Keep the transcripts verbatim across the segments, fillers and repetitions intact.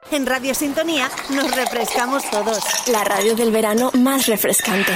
En Radio Sintonía nos refrescamos todos. La radio del verano más refrescante.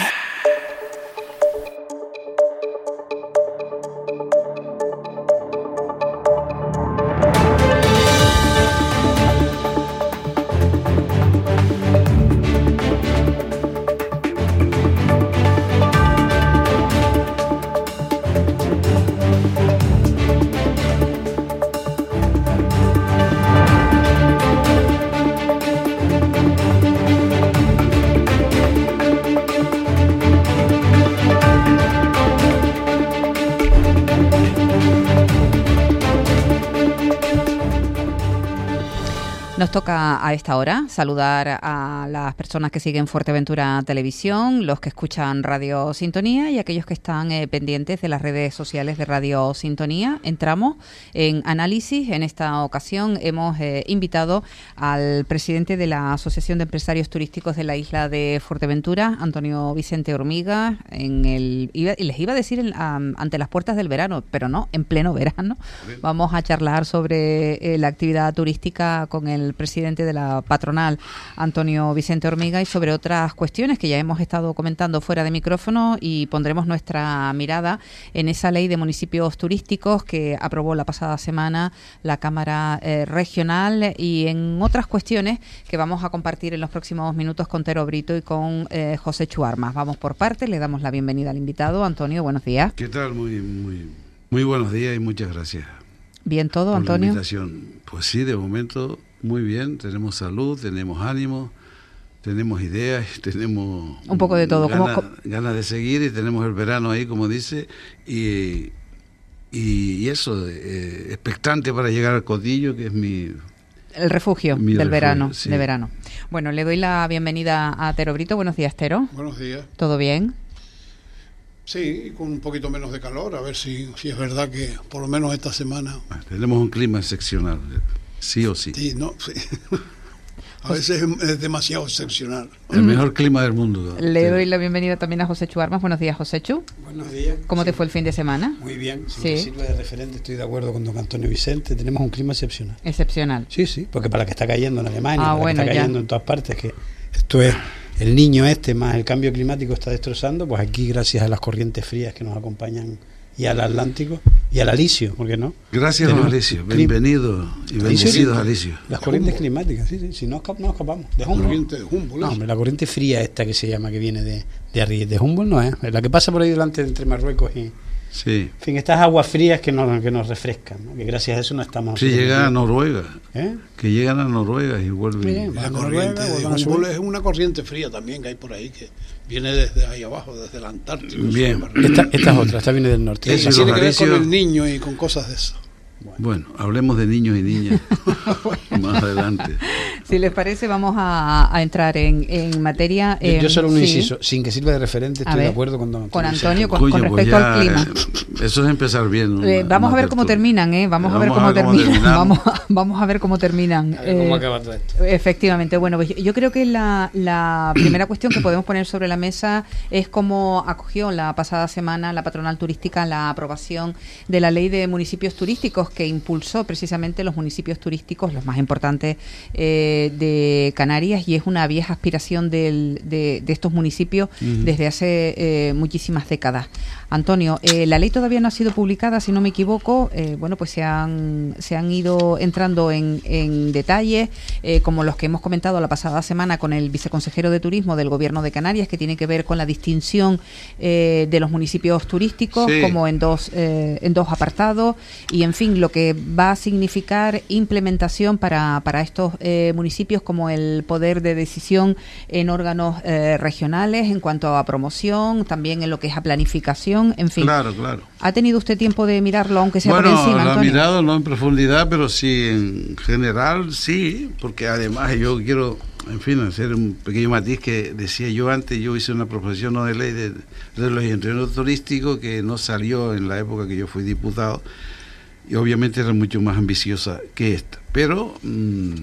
Nos toca a esta hora saludar a las personas que siguen Fuerteventura Televisión, los que escuchan Radio Sintonía y aquellos que están eh, pendientes de las redes sociales de Radio Sintonía. Entramos en análisis. En esta ocasión hemos eh, invitado al presidente de la Asociación de Empresarios Turísticos de la isla de Fuerteventura, Antonio Vicente Hormiga, en el iba, les iba a decir en, um, ante las puertas del verano, pero no, en pleno verano. Vamos a charlar sobre eh, la actividad turística con el presidente de la patronal, Antonio Vicente Hormiga, y sobre otras cuestiones que ya hemos estado comentando fuera de micrófono, y pondremos nuestra mirada en esa ley de municipios turísticos que aprobó la pasada semana la Cámara eh, Regional, y en otras cuestiones que vamos a compartir en los próximos minutos con Tero Brito y con eh, José Chuarmas. Vamos por partes, le damos la bienvenida al invitado. Antonio, buenos días. ¿Qué tal? Muy, muy, muy buenos días y muchas gracias. ¿Bien todo, por Antonio? La invitación. Pues sí, de momento muy bien, tenemos salud, tenemos ánimo, tenemos ideas, tenemos un poco de todo, ganas, como ganas de seguir, y tenemos el verano ahí, como dice, y, y, y eso, eh, expectante para llegar al Codillo, que es mi... El refugio mi del refugio, verano, sí. de verano. Bueno, le doy la bienvenida a Tero Brito. Buenos días, Tero. Buenos días. ¿Todo bien? Sí, con un poquito menos de calor, a ver si, si es verdad que por lo menos esta semana... Tenemos un clima excepcional, sí o sí. Sí, no, sí. A veces es, es demasiado excepcional. El mejor clima del mundo. Le doy la bienvenida también a José Chuarmas. Buenos días, José Chu. Buenos días. ¿Cómo sí. te fue el fin de semana? Muy bien. Si sí. me sirve de referente, estoy de acuerdo con don Antonio Vicente. Tenemos un clima excepcional. Excepcional. Sí, sí, porque para que está cayendo en Alemania, ah, para bueno, que está cayendo ya. en todas partes, que esto es el niño este más el cambio climático está destrozando, pues aquí gracias a las corrientes frías que nos acompañan y al Atlántico y al Alisio, ¿por qué no? Gracias, don Alisio. Bienvenido y bendecidos, Alisio. Las corrientes climáticas, sí, sí, si no, no escapamos. De Humboldt. Corriente de Humboldt. No, hombre, la corriente fría esta que se llama, que viene de, de arriba, de Humboldt no es, la que pasa por ahí delante entre Marruecos y... Sí. En fin, estas aguas frías que nos, que nos refrescan, ¿no? Que gracias a eso no estamos... Sí, llegan a Noruega. ¿Eh? Que llegan a Noruega y vuelven. Bien, La Noruega, corriente de Humboldt es una corriente fría también que hay por ahí, que viene desde ahí abajo, desde el Antártico. Bien. Esta, esta es otra, esta viene del norte. Eso Tiene que ver Alisio... con el niño y con cosas de eso. Bueno, bueno, hablemos de niños y niñas más adelante. Si les parece, vamos a, a entrar en, en materia. Yo, eh, yo solo un sí. inciso, sin que sirva de referente, estoy ver, de acuerdo con don Antonio. Con Antonio, con, Cuyo, con respecto pues ya, al clima. Eso es empezar bien. Una, Eh, vamos a ver cómo terminan, ¿eh? Vamos, vamos a ver cómo, cómo terminan. Vamos a, vamos a ver cómo terminan. A ver cómo eh, acaba todo esto. Efectivamente. Bueno, pues yo creo que la, la primera cuestión que podemos poner sobre la mesa es cómo acogió la pasada semana la patronal turística la aprobación de la ley de municipios turísticos que impulsó precisamente los municipios turísticos, los más importantes eh, de Canarias, y es una vieja aspiración del, de, de estos municipios uh-huh. desde hace eh, muchísimas décadas. Antonio, eh, la ley todavía no ha sido publicada, si no me equivoco. Eh, bueno, pues se han, se han ido entrando en, en detalles, eh, como los que hemos comentado la pasada semana con el viceconsejero de Turismo del Gobierno de Canarias, que tiene que ver con la distinción eh, de los municipios turísticos, sí. como en dos, eh, en dos apartados, y en fin, lo que va a significar implementación para, para estos eh, municipios, como el poder de decisión en órganos eh, regionales en cuanto a promoción, también en lo que es a planificación. En fin, claro, claro. ¿Ha tenido usted tiempo de mirarlo, aunque sea bueno, por encima, Antonio? Bueno, lo he mirado, no en profundidad, pero sí en general, sí, porque además yo quiero, en fin, hacer un pequeño matiz que decía yo antes. Yo hice una proposición no de ley de, de los ayuntamientos turísticos que no salió en la época que yo fui diputado, y obviamente era mucho más ambiciosa que esta, pero mmm,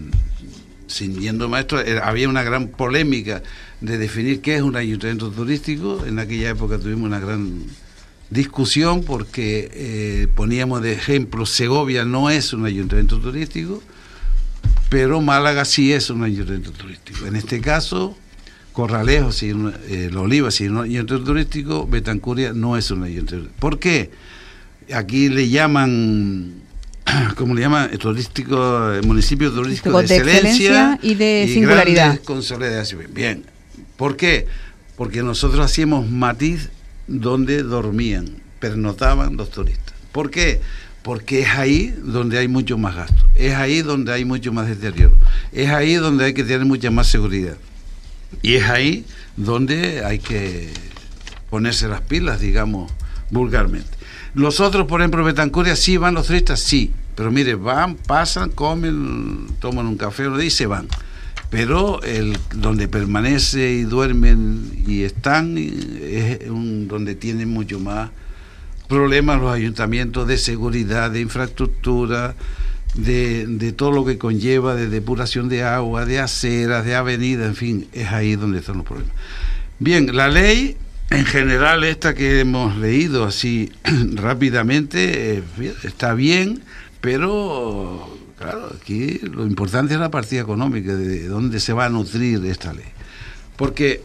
sin yendo maestro, era, había una gran polémica de definir qué es un ayuntamiento turístico. En aquella época tuvimos una gran discusión porque eh, poníamos de ejemplo Segovia no es un ayuntamiento turístico, pero Málaga sí es un ayuntamiento turístico. En este caso, Corralejo, sí, eh, La Oliva, sí es un ayuntamiento turístico, Betancuria no es un ayuntamiento. ¿Por qué? Aquí le llaman, ¿cómo le llaman? Turístico, municipio turístico de, de excelencia, excelencia y de y singularidad. Consolidación. Bien. ¿Por qué? Porque nosotros hacíamos matiz donde dormían, pernotaban los turistas. ¿Por qué? Porque es ahí donde hay mucho más gasto, es ahí donde hay mucho más deterioro, es ahí donde hay que tener mucha más seguridad y es ahí donde hay que ponerse las pilas, digamos, vulgarmente. Los otros, por ejemplo, Betancuria, sí van los turistas, sí, pero mire, van, pasan, comen, toman un café, y se van. Pero el donde permanece y duermen y están es un, donde tienen mucho más problemas los ayuntamientos de seguridad, de infraestructura, de, de todo lo que conlleva, de depuración de agua, de aceras, de avenidas, en fin, es ahí donde están los problemas. Bien, la ley en general esta que hemos leído así rápidamente eh, está bien, pero claro, aquí lo importante es la partida económica, de dónde se va a nutrir esta ley. Porque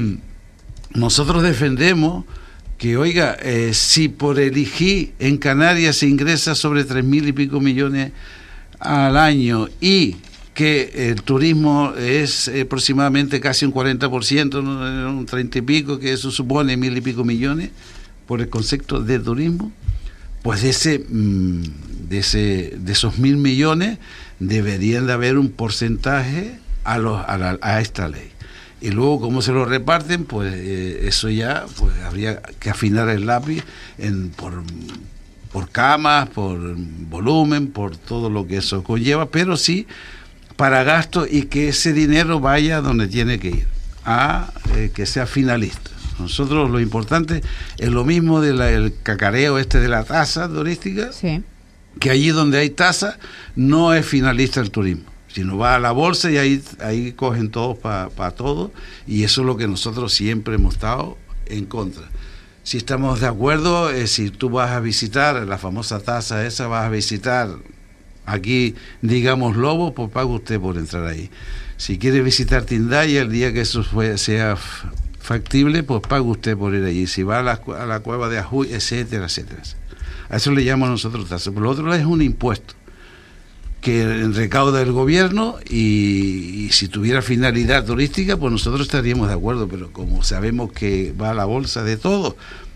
nosotros defendemos que, oiga, eh, si por el I G I en Canarias se ingresa sobre tres mil y pico millones al año y que el turismo es eh, aproximadamente casi un cuarenta por ciento, ¿no? Un treinta y pico, que eso supone mil y pico millones por el concepto de turismo, pues de ese, de ese de esos mil millones deberían de haber un porcentaje a, los, a, la, a esta ley. Y luego cómo se lo reparten, pues eh, eso ya pues habría que afinar el lápiz en, por, por camas, por volumen, por todo lo que eso conlleva, pero sí para gasto y que ese dinero vaya donde tiene que ir, a eh, que sea finalista. Nosotros lo importante es lo mismo del cacareo este de la tasa turística, sí, que allí donde hay tasa no es finalista el turismo, sino va a la bolsa y ahí, ahí cogen todos para pa todo, y eso es lo que nosotros siempre hemos estado en contra. Si estamos de acuerdo, eh, si tú vas a visitar la famosa tasa esa, vas a visitar aquí, digamos, Lobo, pues paga usted por entrar ahí. Si quiere visitar Tindaya, el día que eso fue, sea factible, pues paga usted por ir allí. Si va a la, a la cueva de Ajuy, etcétera, etcétera. A eso le llamamos nosotros tasa. Por lo otro es un impuesto que recauda el gobierno y, y si tuviera finalidad turística, pues nosotros estaríamos de acuerdo, pero como sabemos que va a la bolsa de todo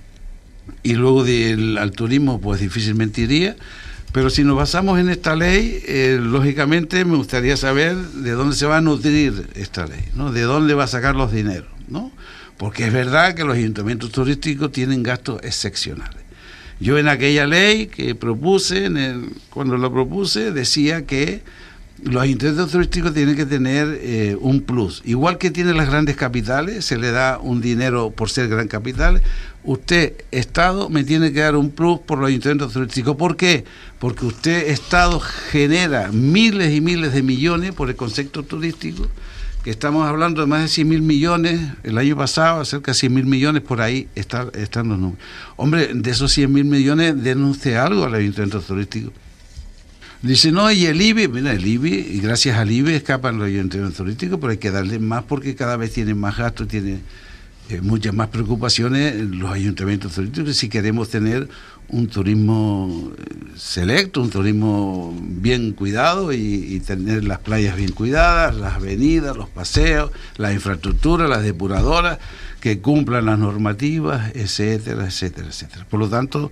y luego del, al turismo, pues difícilmente iría. Pero si nos basamos en esta ley, eh, lógicamente me gustaría saber de dónde se va a nutrir esta ley, ¿no? De dónde va a sacar los dineros, ¿no? Porque es verdad que los ayuntamientos turísticos tienen gastos excepcionales. Yo en aquella ley que propuse, en el, cuando lo propuse, decía que los ayuntamientos turísticos tienen que tener eh, un plus. Igual que tienen las grandes capitales, se le da un dinero por ser gran capital. Usted, Estado, me tiene que dar un plus por los ayuntamientos turísticos. ¿Por qué? Porque usted, Estado, genera miles y miles de millones por el concepto turístico, que estamos hablando de más de cien mil millones, el año pasado, cerca de cien mil millones, por ahí está, están los números. Hombre, de esos cien mil millones, denuncie algo al ayuntamiento turístico. Dice, no, y el I B I, mira, el I B I, y gracias al I B I escapan los ayuntamientos turísticos, pero hay que darle más porque cada vez tienen más gastos, tienen eh, muchas más preocupaciones los ayuntamientos turísticos si queremos tener un turismo selecto, un turismo bien cuidado y, y tener las playas bien cuidadas, las avenidas, los paseos, las infraestructuras, las depuradoras, que cumplan las normativas, etcétera, etcétera, etcétera. Por lo tanto,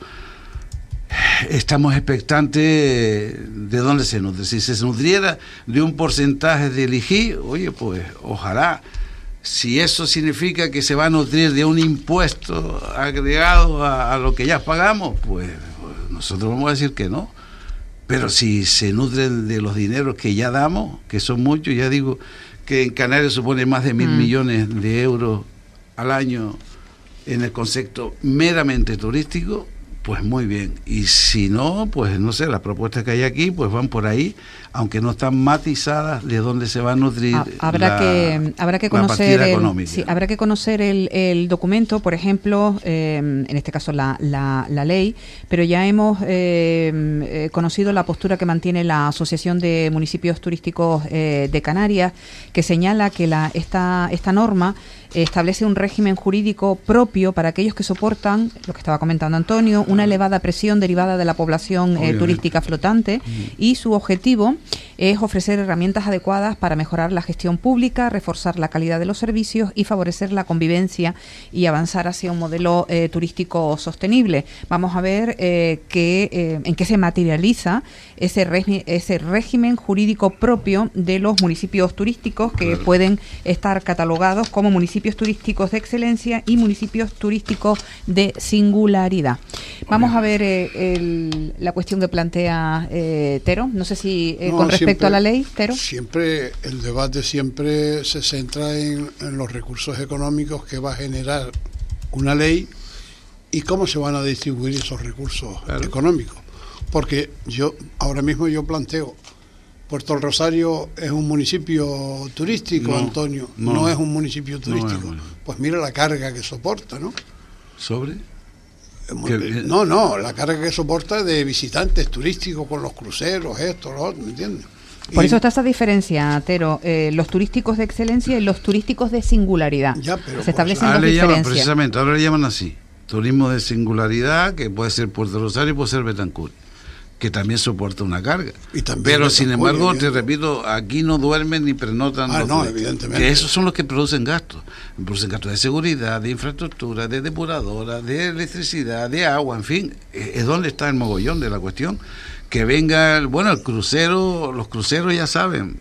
estamos expectantes de dónde se nutre. Si se nutriera de un porcentaje del I G I, oye, pues ojalá. Si eso significa que se va a nutrir de un impuesto agregado a, a lo que ya pagamos, pues, pues nosotros vamos a decir que no. Pero si se nutren de los dineros que ya damos, que son muchos, ya digo que en Canarias supone más de mil mm. millones de euros al año en el concepto meramente turístico, pues muy bien. Y si no, pues no sé, las propuestas que hay aquí pues van por ahí aunque no están matizadas de dónde se va a nutrir. Ah, habrá la, que habrá que la conocer partida el, económica. sí, habrá que conocer el, el documento, por ejemplo, eh, en este caso la, la, la ley, pero ya hemos eh, eh, conocido la postura que mantiene la Asociación de Municipios Turísticos eh, de Canarias, que señala que la esta esta norma establece un régimen jurídico propio para aquellos que soportan, lo que estaba comentando Antonio, una elevada presión derivada de la población eh, turística flotante, y su objetivo es ofrecer herramientas adecuadas para mejorar la gestión pública, reforzar la calidad de los servicios y favorecer la convivencia y avanzar hacia un modelo eh, turístico sostenible. Vamos a ver eh, qué, eh, en qué se materializa ese, regi- ese régimen jurídico propio de los municipios turísticos, que claro, pueden estar catalogados como municipios turísticos de excelencia y municipios turísticos de singularidad. Vamos a ver eh, el, la cuestión que plantea eh, Tero. No sé si eh, no, con respecto siempre, a la ley, Tero. Siempre el debate siempre se centra en, en los recursos económicos que va a generar una ley y cómo se van a distribuir esos recursos claro, económicos. Porque yo ahora mismo yo planteo, Puerto del Rosario es un municipio turístico, no, Antonio, no, no es un municipio turístico. No es, bueno. Pues mira la carga que soporta, ¿no? ¿Sobre? No, no, la carga que soporta de visitantes turísticos con los cruceros, esto, lo otro, ¿me entiendes? Por y, eso está esa diferencia, Tero, eh, los turísticos de excelencia y los turísticos de singularidad. Ya, pero se establecen ahora las le diferencias. Llaman, precisamente, ahora le llaman así, turismo de singularidad, que puede ser Puerto Rosario y puede ser Betancourt, que también soporta una carga. Y también pero Betancourt, sin embargo, bien. te repito, aquí no duermen ni pernotan ah, los no, turistas, evidentemente. que esos son los que producen gastos. Producen gastos de seguridad, de infraestructura, de depuradora, de electricidad, de agua, en fin, es donde está el mogollón de la cuestión. Que venga, bueno, el crucero, los cruceros ya saben,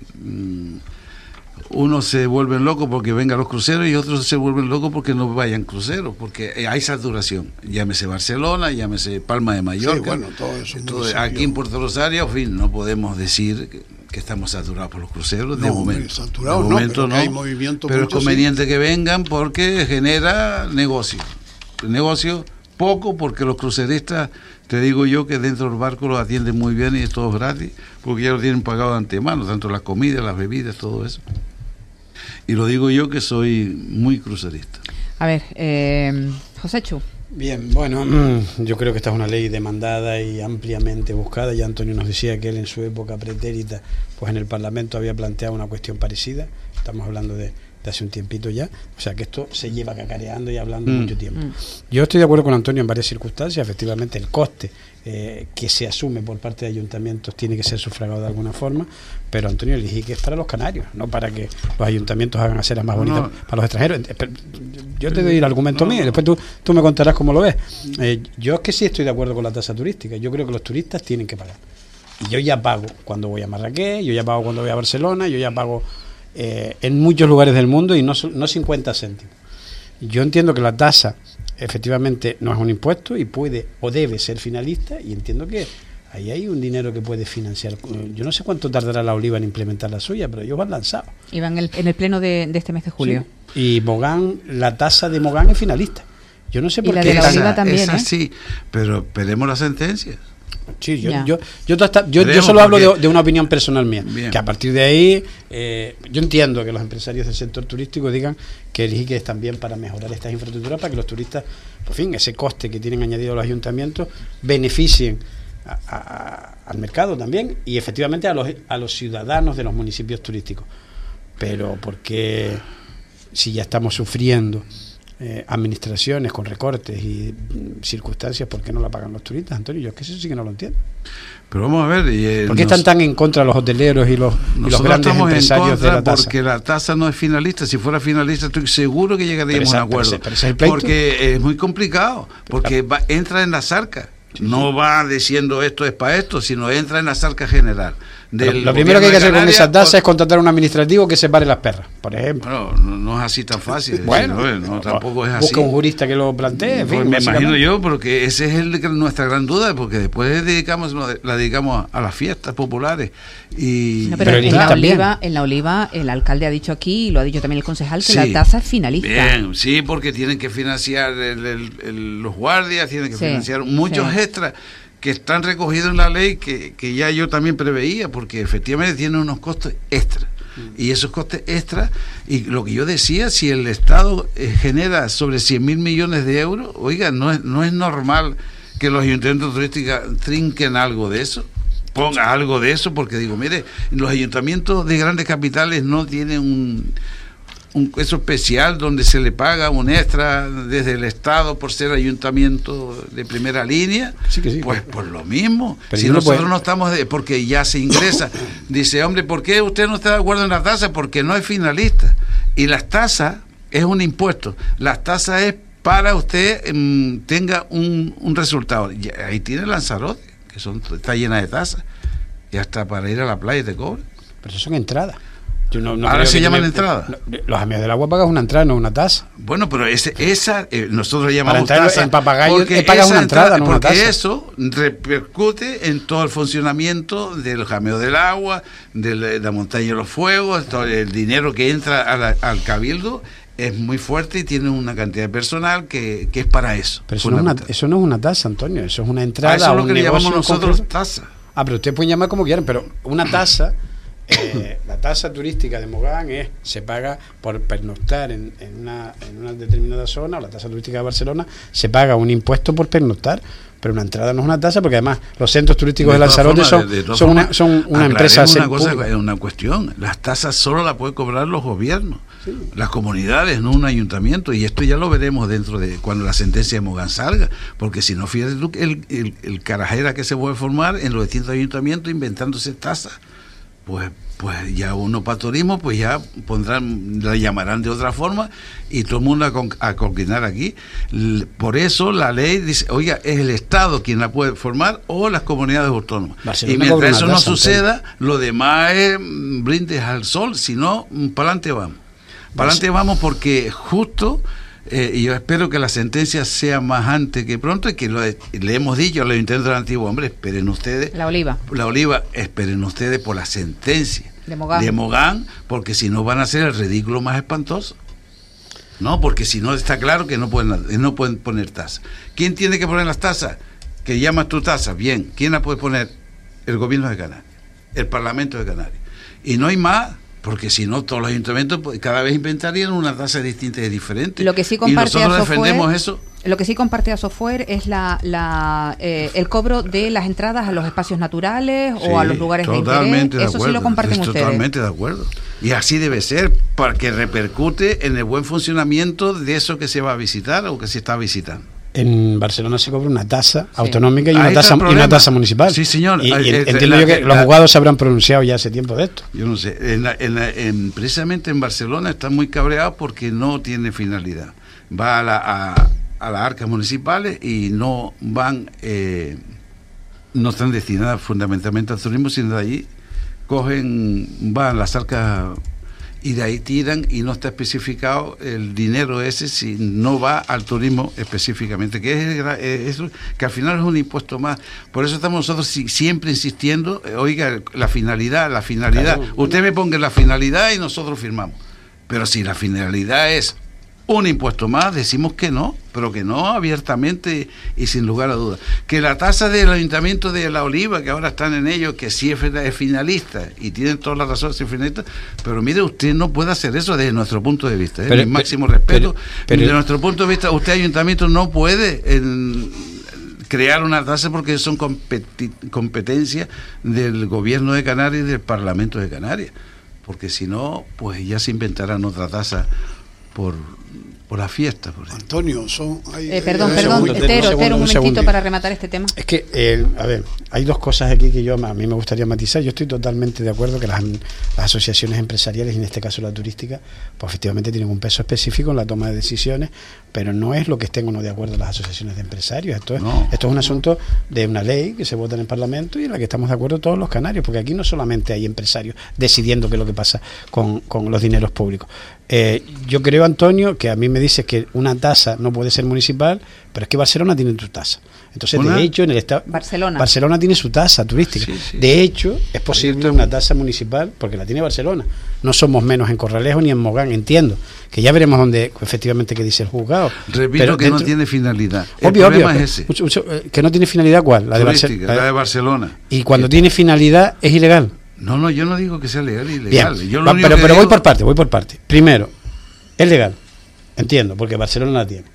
unos se vuelven locos porque vengan los cruceros y otros se vuelven locos porque no vayan cruceros, porque hay saturación, llámese Barcelona, llámese Palma de Mallorca. Sí, bueno, todo eso. Entonces, aquí en Puerto Rosario, en fin, no podemos decir que, que estamos saturados por los cruceros, de no, momento. Saturados de momento no, pero, no, hay movimiento pero es mucho, conveniente sí, que vengan porque genera negocio. Negocio poco, porque los cruceristas, te digo yo que dentro del barco los atienden muy bien y es todo gratis, porque ya lo tienen pagado de antemano, tanto las comidas, las bebidas, todo eso. Y lo digo yo que soy muy crucerista. A ver, eh, José Chu. Bien, bueno, yo creo que esta es una ley demandada y ampliamente buscada. Ya Antonio nos decía que él en su época pretérita, pues en el Parlamento había planteado una cuestión parecida. Estamos hablando de, de hace un tiempito ya. O sea que esto se lleva cacareando y hablando mm. mucho tiempo. Mm. Yo estoy de acuerdo con Antonio en varias circunstancias. Efectivamente, el coste eh, que se asume por parte de ayuntamientos tiene que ser sufragado de alguna forma. Pero Antonio, elegí que es para los canarios, no para que los ayuntamientos hagan aceras más bonitas no, para los extranjeros. Yo te doy el argumento no, mío y después tú, tú me contarás cómo lo ves. Eh, yo es que sí estoy de acuerdo con la tasa turística. Yo creo que los turistas tienen que pagar. Y yo ya pago cuando voy a Marrakech, yo ya pago cuando voy a Barcelona, yo ya pago eh, en muchos lugares del mundo y no, no cincuenta céntimos. Yo entiendo que la tasa efectivamente no es un impuesto y puede o debe ser finalista, y entiendo que ahí hay un dinero que puede financiar. Yo no sé cuánto tardará la Oliva en implementar la suya, pero ellos han lanzado. Y van en el, en el pleno de, de este mes de julio. Sí. Y Mogán, la tasa de Mogán es finalista. Yo no sé por y la qué. De la Oliva también, esa ¿eh? Sí, pero esperemos la sentencia. Sí, yo, yo, yo, yo, yo, yo solo hablo de, de una opinión personal mía. Bien. Que a partir de ahí, eh, yo entiendo que los empresarios del sector turístico digan que el I J I C es también para mejorar estas infraestructuras, para que los turistas, por fin, ese coste que tienen añadido los ayuntamientos, beneficien A, a, al mercado también y efectivamente a los, a los ciudadanos de los municipios turísticos. Pero porque si ya estamos sufriendo eh, administraciones con recortes y mm, circunstancias, ¿por qué no la pagan los turistas, Antonio? Yo es que eso sí que no lo entiendo. Pero vamos a ver, eh, ¿por qué nos, están tan en contra los hoteleros y los, y los grandes empresarios de la tasa? Porque la tasa no es finalista. Si fuera finalista, estoy seguro que llegaríamos esa, a un acuerdo. Pero ese, pero ese es el pleito. Porque es muy complicado, porque va, entra en las arcas. Sí, no sí. va diciendo esto es para esto, sino entra en la zarca general. Del lo primero que hay que hacer con esa tasa por... es contratar a un administrativo que separe las perras, por ejemplo. Bueno, no, no es así tan fácil. Bueno, decirlo, no, no, tampoco es así. Busca un jurista que lo plantee. En fin, pues me imagino yo, porque ese es el, nuestra gran duda, porque después dedicamos la dedicamos a, a las fiestas populares. Y no, pero, pero en, la Oliva, en la Oliva, el alcalde ha dicho aquí, y lo ha dicho también el concejal, que sí, la tasa es finalista. Bien, sí, porque tienen que financiar el, el, el, los guardias, tienen que sí, financiar muchos sí. extras. que están recogidos en la ley, que, que ya yo también preveía, porque efectivamente tienen unos costos extra. Y esos costes extras, y lo que yo decía, si el Estado eh, genera sobre cien mil millones de euros, oiga, no es, no es normal que los ayuntamientos turísticos trinquen algo de eso, ponga algo de eso, porque digo, mire, los ayuntamientos de grandes capitales no tienen un, un eso especial donde se le paga un extra desde el Estado por ser ayuntamiento de primera línea. Sí que sí, pues pero, por lo mismo, pero si no nosotros puede... no estamos de, porque ya se ingresa, dice, hombre, ¿por qué usted no está de acuerdo en la tasa? Porque no es finalista, y las tasas es un impuesto, las tasas es para usted mmm, tenga un, un resultado. Y ahí tiene Lanzarote, que son, está llena de tasas, y hasta para ir a la playa te cobran. Pero eso son entradas. Yo no, no Ahora se llaman me, entradas. No, los amigos del agua pagas una entrada, no una tasa. Bueno, pero ese, esa, eh, nosotros llamamos para entrar tasa en Papagayo porque pagas una entrada, entrada, no una porque tasa. eso repercute en todo el funcionamiento del jameo del agua, de la, de la montaña de los fuegos, todo el dinero que entra a la, al cabildo es muy fuerte y tiene una cantidad de personal que, que es para eso. Pero eso no es, una, eso no es una tasa, Antonio, eso es una entrada. Ah, eso es lo a un que le llamamos nosotros concreto. tasa. Ah, pero ustedes pueden llamar como quieran, pero una tasa, eh, la tasa turística de Mogán es, se paga por pernoctar en, en, una, en una determinada zona, o la tasa turística de Barcelona, se paga un impuesto por pernoctar, pero una entrada no es una tasa, porque además los centros turísticos de, de Lanzarote son, de, de son, formas, una, son una empresa. Una cosa, es una cuestión, las tasas solo las pueden cobrar los gobiernos, sí. Las comunidades, no un ayuntamiento, y esto ya lo veremos dentro de cuando la sentencia de Mogán salga, porque si no, fíjate tú el, el, el carajera que se puede formar en los distintos ayuntamientos inventándose tasas, pues pues ya uno para turismo, pues ya pondrán, la llamarán de otra forma y todo el mundo a, con, a coordinar aquí. Por eso la ley dice, oiga, es el Estado quien la puede formar o las comunidades autónomas. Barcelona, y mientras eso no tasa, suceda, entonces, lo demás es brindes al sol, si no, para adelante vamos. Para adelante vamos porque justo... Eh, y yo espero que la sentencia sea más antes que pronto y que lo de, le hemos dicho a los intentos del antiguo, hombre, esperen ustedes la oliva la oliva, esperen ustedes por la sentencia de Mogán, de Mogán porque si no van a hacer el ridículo más espantoso, no, porque si no está claro que no pueden, no pueden poner tasas. ¿Quién tiene que poner las tasas? Que llamas tu tasa, bien, ¿quién la puede poner? El gobierno de Canarias, el Parlamento de Canarias, y no hay más. Porque si no, todos los ayuntamientos cada vez inventarían una tasa distinta y diferente. Lo que sí comparte y nosotros a software, defendemos eso. Lo que sí comparte a software es la, la eh, el cobro de las entradas a los espacios naturales sí, o a los lugares de interés. De eso acuerdo, sí lo comparten es ustedes. Totalmente de acuerdo. Y así debe ser, para que repercute en el buen funcionamiento de eso que se va a visitar o que se está visitando. En Barcelona se cobra una tasa sí. autonómica y Ahí una tasa, y una tasa municipal. Sí, señor. Y, y Ahí, entiendo la, yo que la, los juzgados se habrán pronunciado ya hace tiempo de esto. Yo no sé. En la, en la, en, precisamente en Barcelona están muy cabreados porque no tiene finalidad. Va a, la, a, a las arcas municipales y no van, eh, no están destinadas fundamentalmente al turismo, sino de allí cogen, van a las arcas y de ahí tiran y no está especificado el dinero ese si no va al turismo específicamente, que es eso, que al final es un impuesto más. Por eso estamos nosotros siempre insistiendo, oiga, la finalidad, la finalidad, claro, usted me ponga la finalidad y nosotros firmamos. Pero si la finalidad es un impuesto más, decimos que no, pero que no abiertamente y sin lugar a dudas. Que la tasa del Ayuntamiento de La Oliva, que ahora están en ello, que sí es, es finalista, y tienen todas las razones de ser finalista, pero mire, usted no puede hacer eso desde nuestro punto de vista, ¿eh? Pero, mi máximo pero, respeto, pero, pero, desde nuestro punto de vista, usted Ayuntamiento no puede en, crear una tasa porque son competi- competencias del Gobierno de Canarias y del Parlamento de Canarias, porque si no, pues ya se inventarán otra tasa por... por la fiesta. Por Antonio, son... Hay, eh, perdón, hay, perdón, segundo, Estero, un, Estero, un momentito segundo. para rematar este tema. Es que, eh, a ver, hay dos cosas aquí que yo a mí me gustaría matizar. Yo estoy totalmente de acuerdo que las, las asociaciones empresariales, y en este caso la turística, pues efectivamente tienen un peso específico en la toma de decisiones, pero no es lo que estén o no de acuerdo las asociaciones de empresarios. Esto es, no, esto es un asunto de una ley que se vota en el Parlamento y en la que estamos de acuerdo todos los canarios, porque aquí no solamente hay empresarios decidiendo qué es lo que pasa con, con los dineros públicos. Eh, yo creo, Antonio, que a mí me dices que una tasa no puede ser municipal, pero es que Barcelona tiene su tasa. Entonces, ¿Una? de hecho, en el estado Barcelona. Barcelona tiene su tasa turística. Sí, sí. De hecho, es posible una tasa municipal, porque la tiene Barcelona, no somos menos en Corralejo ni en Mogán, entiendo, que ya veremos dónde efectivamente qué dice el juzgado. Repito pero que dentro, no tiene finalidad. El obvio, problema obvio, es ese. Mucho, mucho, que no tiene finalidad, ¿cuál? La de, Turística, Barce- la de Barcelona. Y cuando tiene finalidad es ilegal. No, no, yo no digo que sea legal y ilegal. Bien, Yo lo va, único pero, que pero digo- voy por parte, voy por parte. Primero, es legal, entiendo, porque Barcelona la tiene.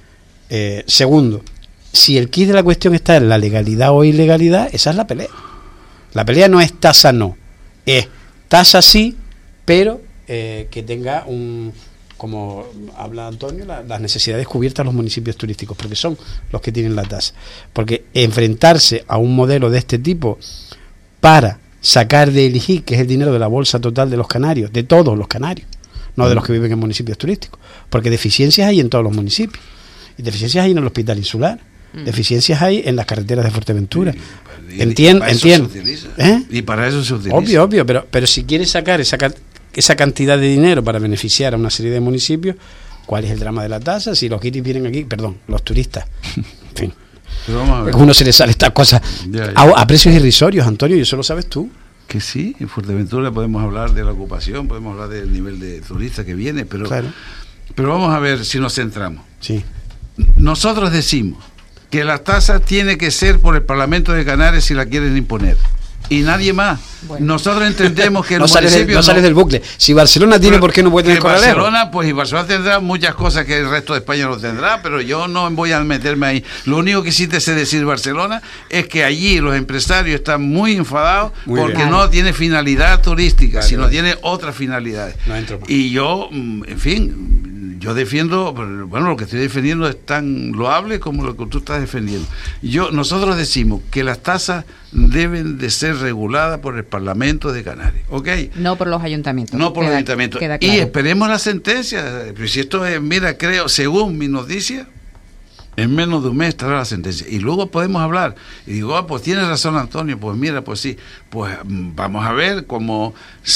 Eh, segundo, si el quid de la cuestión está en la legalidad o ilegalidad, esa es la pelea. La pelea no es tasa no, es tasa sí, pero eh, que tenga un, como habla Antonio, la, las necesidades cubiertas los municipios turísticos, porque son los que tienen la tasa. Porque enfrentarse a un modelo de este tipo para sacar del I G I, que es el dinero de la bolsa total de los canarios, de todos los canarios, no de los que viven en municipios turísticos, porque deficiencias hay en todos los municipios, y deficiencias hay en el hospital insular, mm. deficiencias hay en las carreteras de Fuerteventura. Y, entiendo, y entiendo. ¿Eh? Y para eso se utiliza. Obvio, obvio, pero, pero si quieres sacar esa, esa cantidad de dinero para beneficiar a una serie de municipios, ¿cuál es el drama de la tasa? Si los guiris vienen aquí, perdón, los turistas, en fin. Pero vamos a ver. A uno se le sale estas cosas ya, ya. A, a precios irrisorios, Antonio, y eso lo sabes tú. Que sí, en Fuerteventura podemos hablar de la ocupación, podemos hablar del nivel de turistas que viene, pero, Claro. pero vamos a ver si nos centramos. Sí. Nosotros decimos que la tasa tiene que ser por el Parlamento de Canarias si la quieren imponer. Y nadie más. Bueno. Nosotros entendemos que el No sales, municipio del, no sales del bucle. Si Barcelona tiene, Pero ¿por qué no puede tener que Corralejo? Barcelona, pues y Barcelona tendrá muchas cosas que el resto de España no tendrá, pero yo no voy a meterme ahí. Lo único que sí te sé decir Barcelona es que allí los empresarios están muy enfadados Muy porque bien. no tiene finalidad turística, Vale, sino vale. tiene otras finalidades. No entro más. Y yo, mm, en fin, yo defiendo, bueno, lo que estoy defendiendo es tan loable como lo que tú estás defendiendo. Yo, nosotros decimos que las tasas deben de ser reguladas por el Parlamento de Canarias, ¿ok? No por los ayuntamientos. No por Queda- los ayuntamientos. queda Y claro. esperemos la sentencia. Pues si esto es, mira, creo, según mi noticia, en menos de un mes estará la sentencia. Y luego podemos hablar. Y digo, ah, pues tiene razón Antonio, pues mira, pues sí. Pues mm, vamos a ver cómo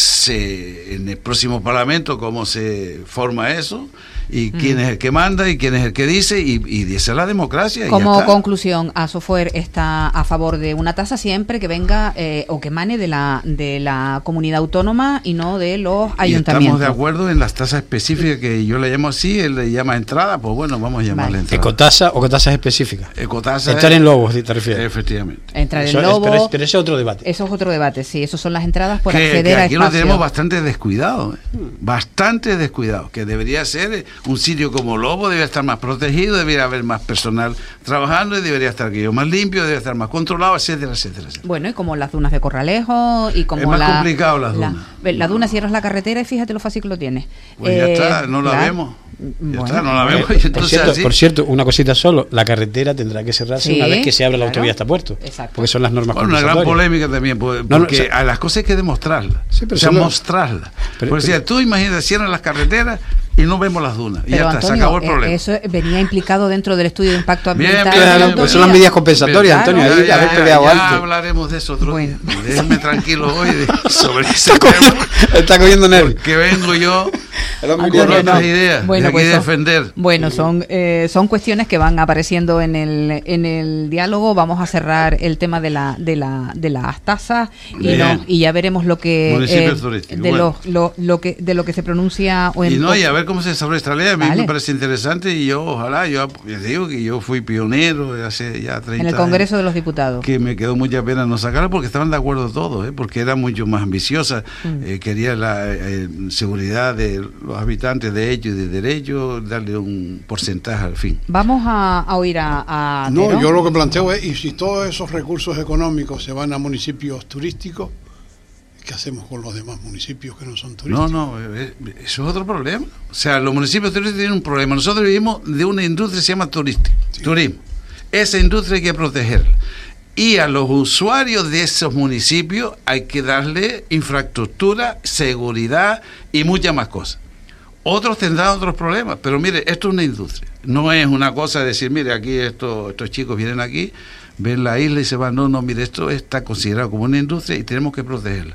se, en el próximo Parlamento, cómo se forma eso, y quién es el que manda, y quién es el que dice, y, y dice la democracia. y ya Como está. conclusión, Asofuer está a favor de una tasa siempre que venga eh, o que emane de la de la comunidad autónoma y no de los Y ayuntamientos. estamos de acuerdo en las tasas específicas que yo le llamo así, él le llama entrada, pues bueno, vamos a llamarle Vale. entrada. ¿Ecotasa o tasas específicas? Ecotasa Entrar es- en lobos, ¿te refieres? Efectivamente. Entrar Eso en es- lobo. pero, es- pero ese es otro debate. Eso es otro debate, sí. Eso son las entradas por que, acceder que a aquí lo espacios. tenemos bastante descuidado, ¿eh? bastante descuidado, que debería ser eh, un sitio como Lobo, debería estar más protegido, debería haber más personal trabajando y debería estar aquello más limpio, debería estar más controlado, etcétera, etcétera, etcétera. Bueno, y como las dunas de Corralejo y como Es más la, complicado las la- dunas. ve, La, duna cierras la carretera y fíjate lo fácil que lo tienes. Pues ya Eh, está, no la claro. vemos. Ya Bueno. está, no la vemos. Eh, y por, entonces cierto, así- por cierto, una cosita solo, la carretera tendrá que cerrarse Sí, una vez que se abra la claro. autovía hasta Puerto, Exacto. porque son las normas Bueno, una gran compensatorias. polémica también, pues, No, no, porque o sea- a las cosas hay que demostrarlas. Sí, pero o sea, solo- mostrarlas. Pero- Porque pero- si tú imagínate, cierran las carreteras y no vemos las dunas. Y Pero ya está, Antonio, se acabó el eh, problema. eso venía implicado dentro del estudio de impacto Bien, ambiental. bien, de la bien, Claro, pues autovía. son las medidas compensatorias, Claro. Antonio, ahí ya, haber ya, peleado ya antes. hablaremos de eso otro Bueno. día. Déjenme tranquilo hoy de- sobre ese Está cogiendo, tema. está cogiendo nervios. Que vengo yo El hombre Antonio, con correcto. otras no. ideas Bueno, de aquí pues son- defender. Bueno, son eh, son cuestiones que van apareciendo en el en el diálogo. Vamos a cerrar el tema de la de la de las tasas y Bien. no y ya veremos lo que Municipios eh, turísticos, de bueno. lo, lo, lo que de lo que se pronuncia o en Y no, y a ver cómo se desarrolla esta ley. A mí Vale. me parece interesante y yo, ojalá, yo ya digo que yo fui pionero hace ya treinta en el años. Congreso de los Diputados. Que me quedó mucha pena no sacarla porque estaban de acuerdo todos, ¿eh? Porque era mucho más ambiciosa, Mm. eh, quería la eh, seguridad de los habitantes de hecho y de derecho, darle un porcentaje al fin. Vamos a, a oír a, a No, Tero. yo lo que planteo es, y si todos esos recursos económicos se van a municipios turísticos, ¿qué hacemos con los demás municipios que no son No, turísticos? no, eh, eso es otro problema. O sea, los municipios turísticos tienen un problema. Nosotros vivimos de una industria que se llama turística, Sí. turismo. Esa industria hay que protegerla. Y a los usuarios de esos municipios hay que darle infraestructura, seguridad y muchas más cosas. Otros tendrán otros problemas, pero mire, esto es una industria. No es una cosa de decir, mire, aquí esto, estos chicos vienen aquí, ven la isla y se van. No, no, mire, esto está considerado como una industria y tenemos que protegerla.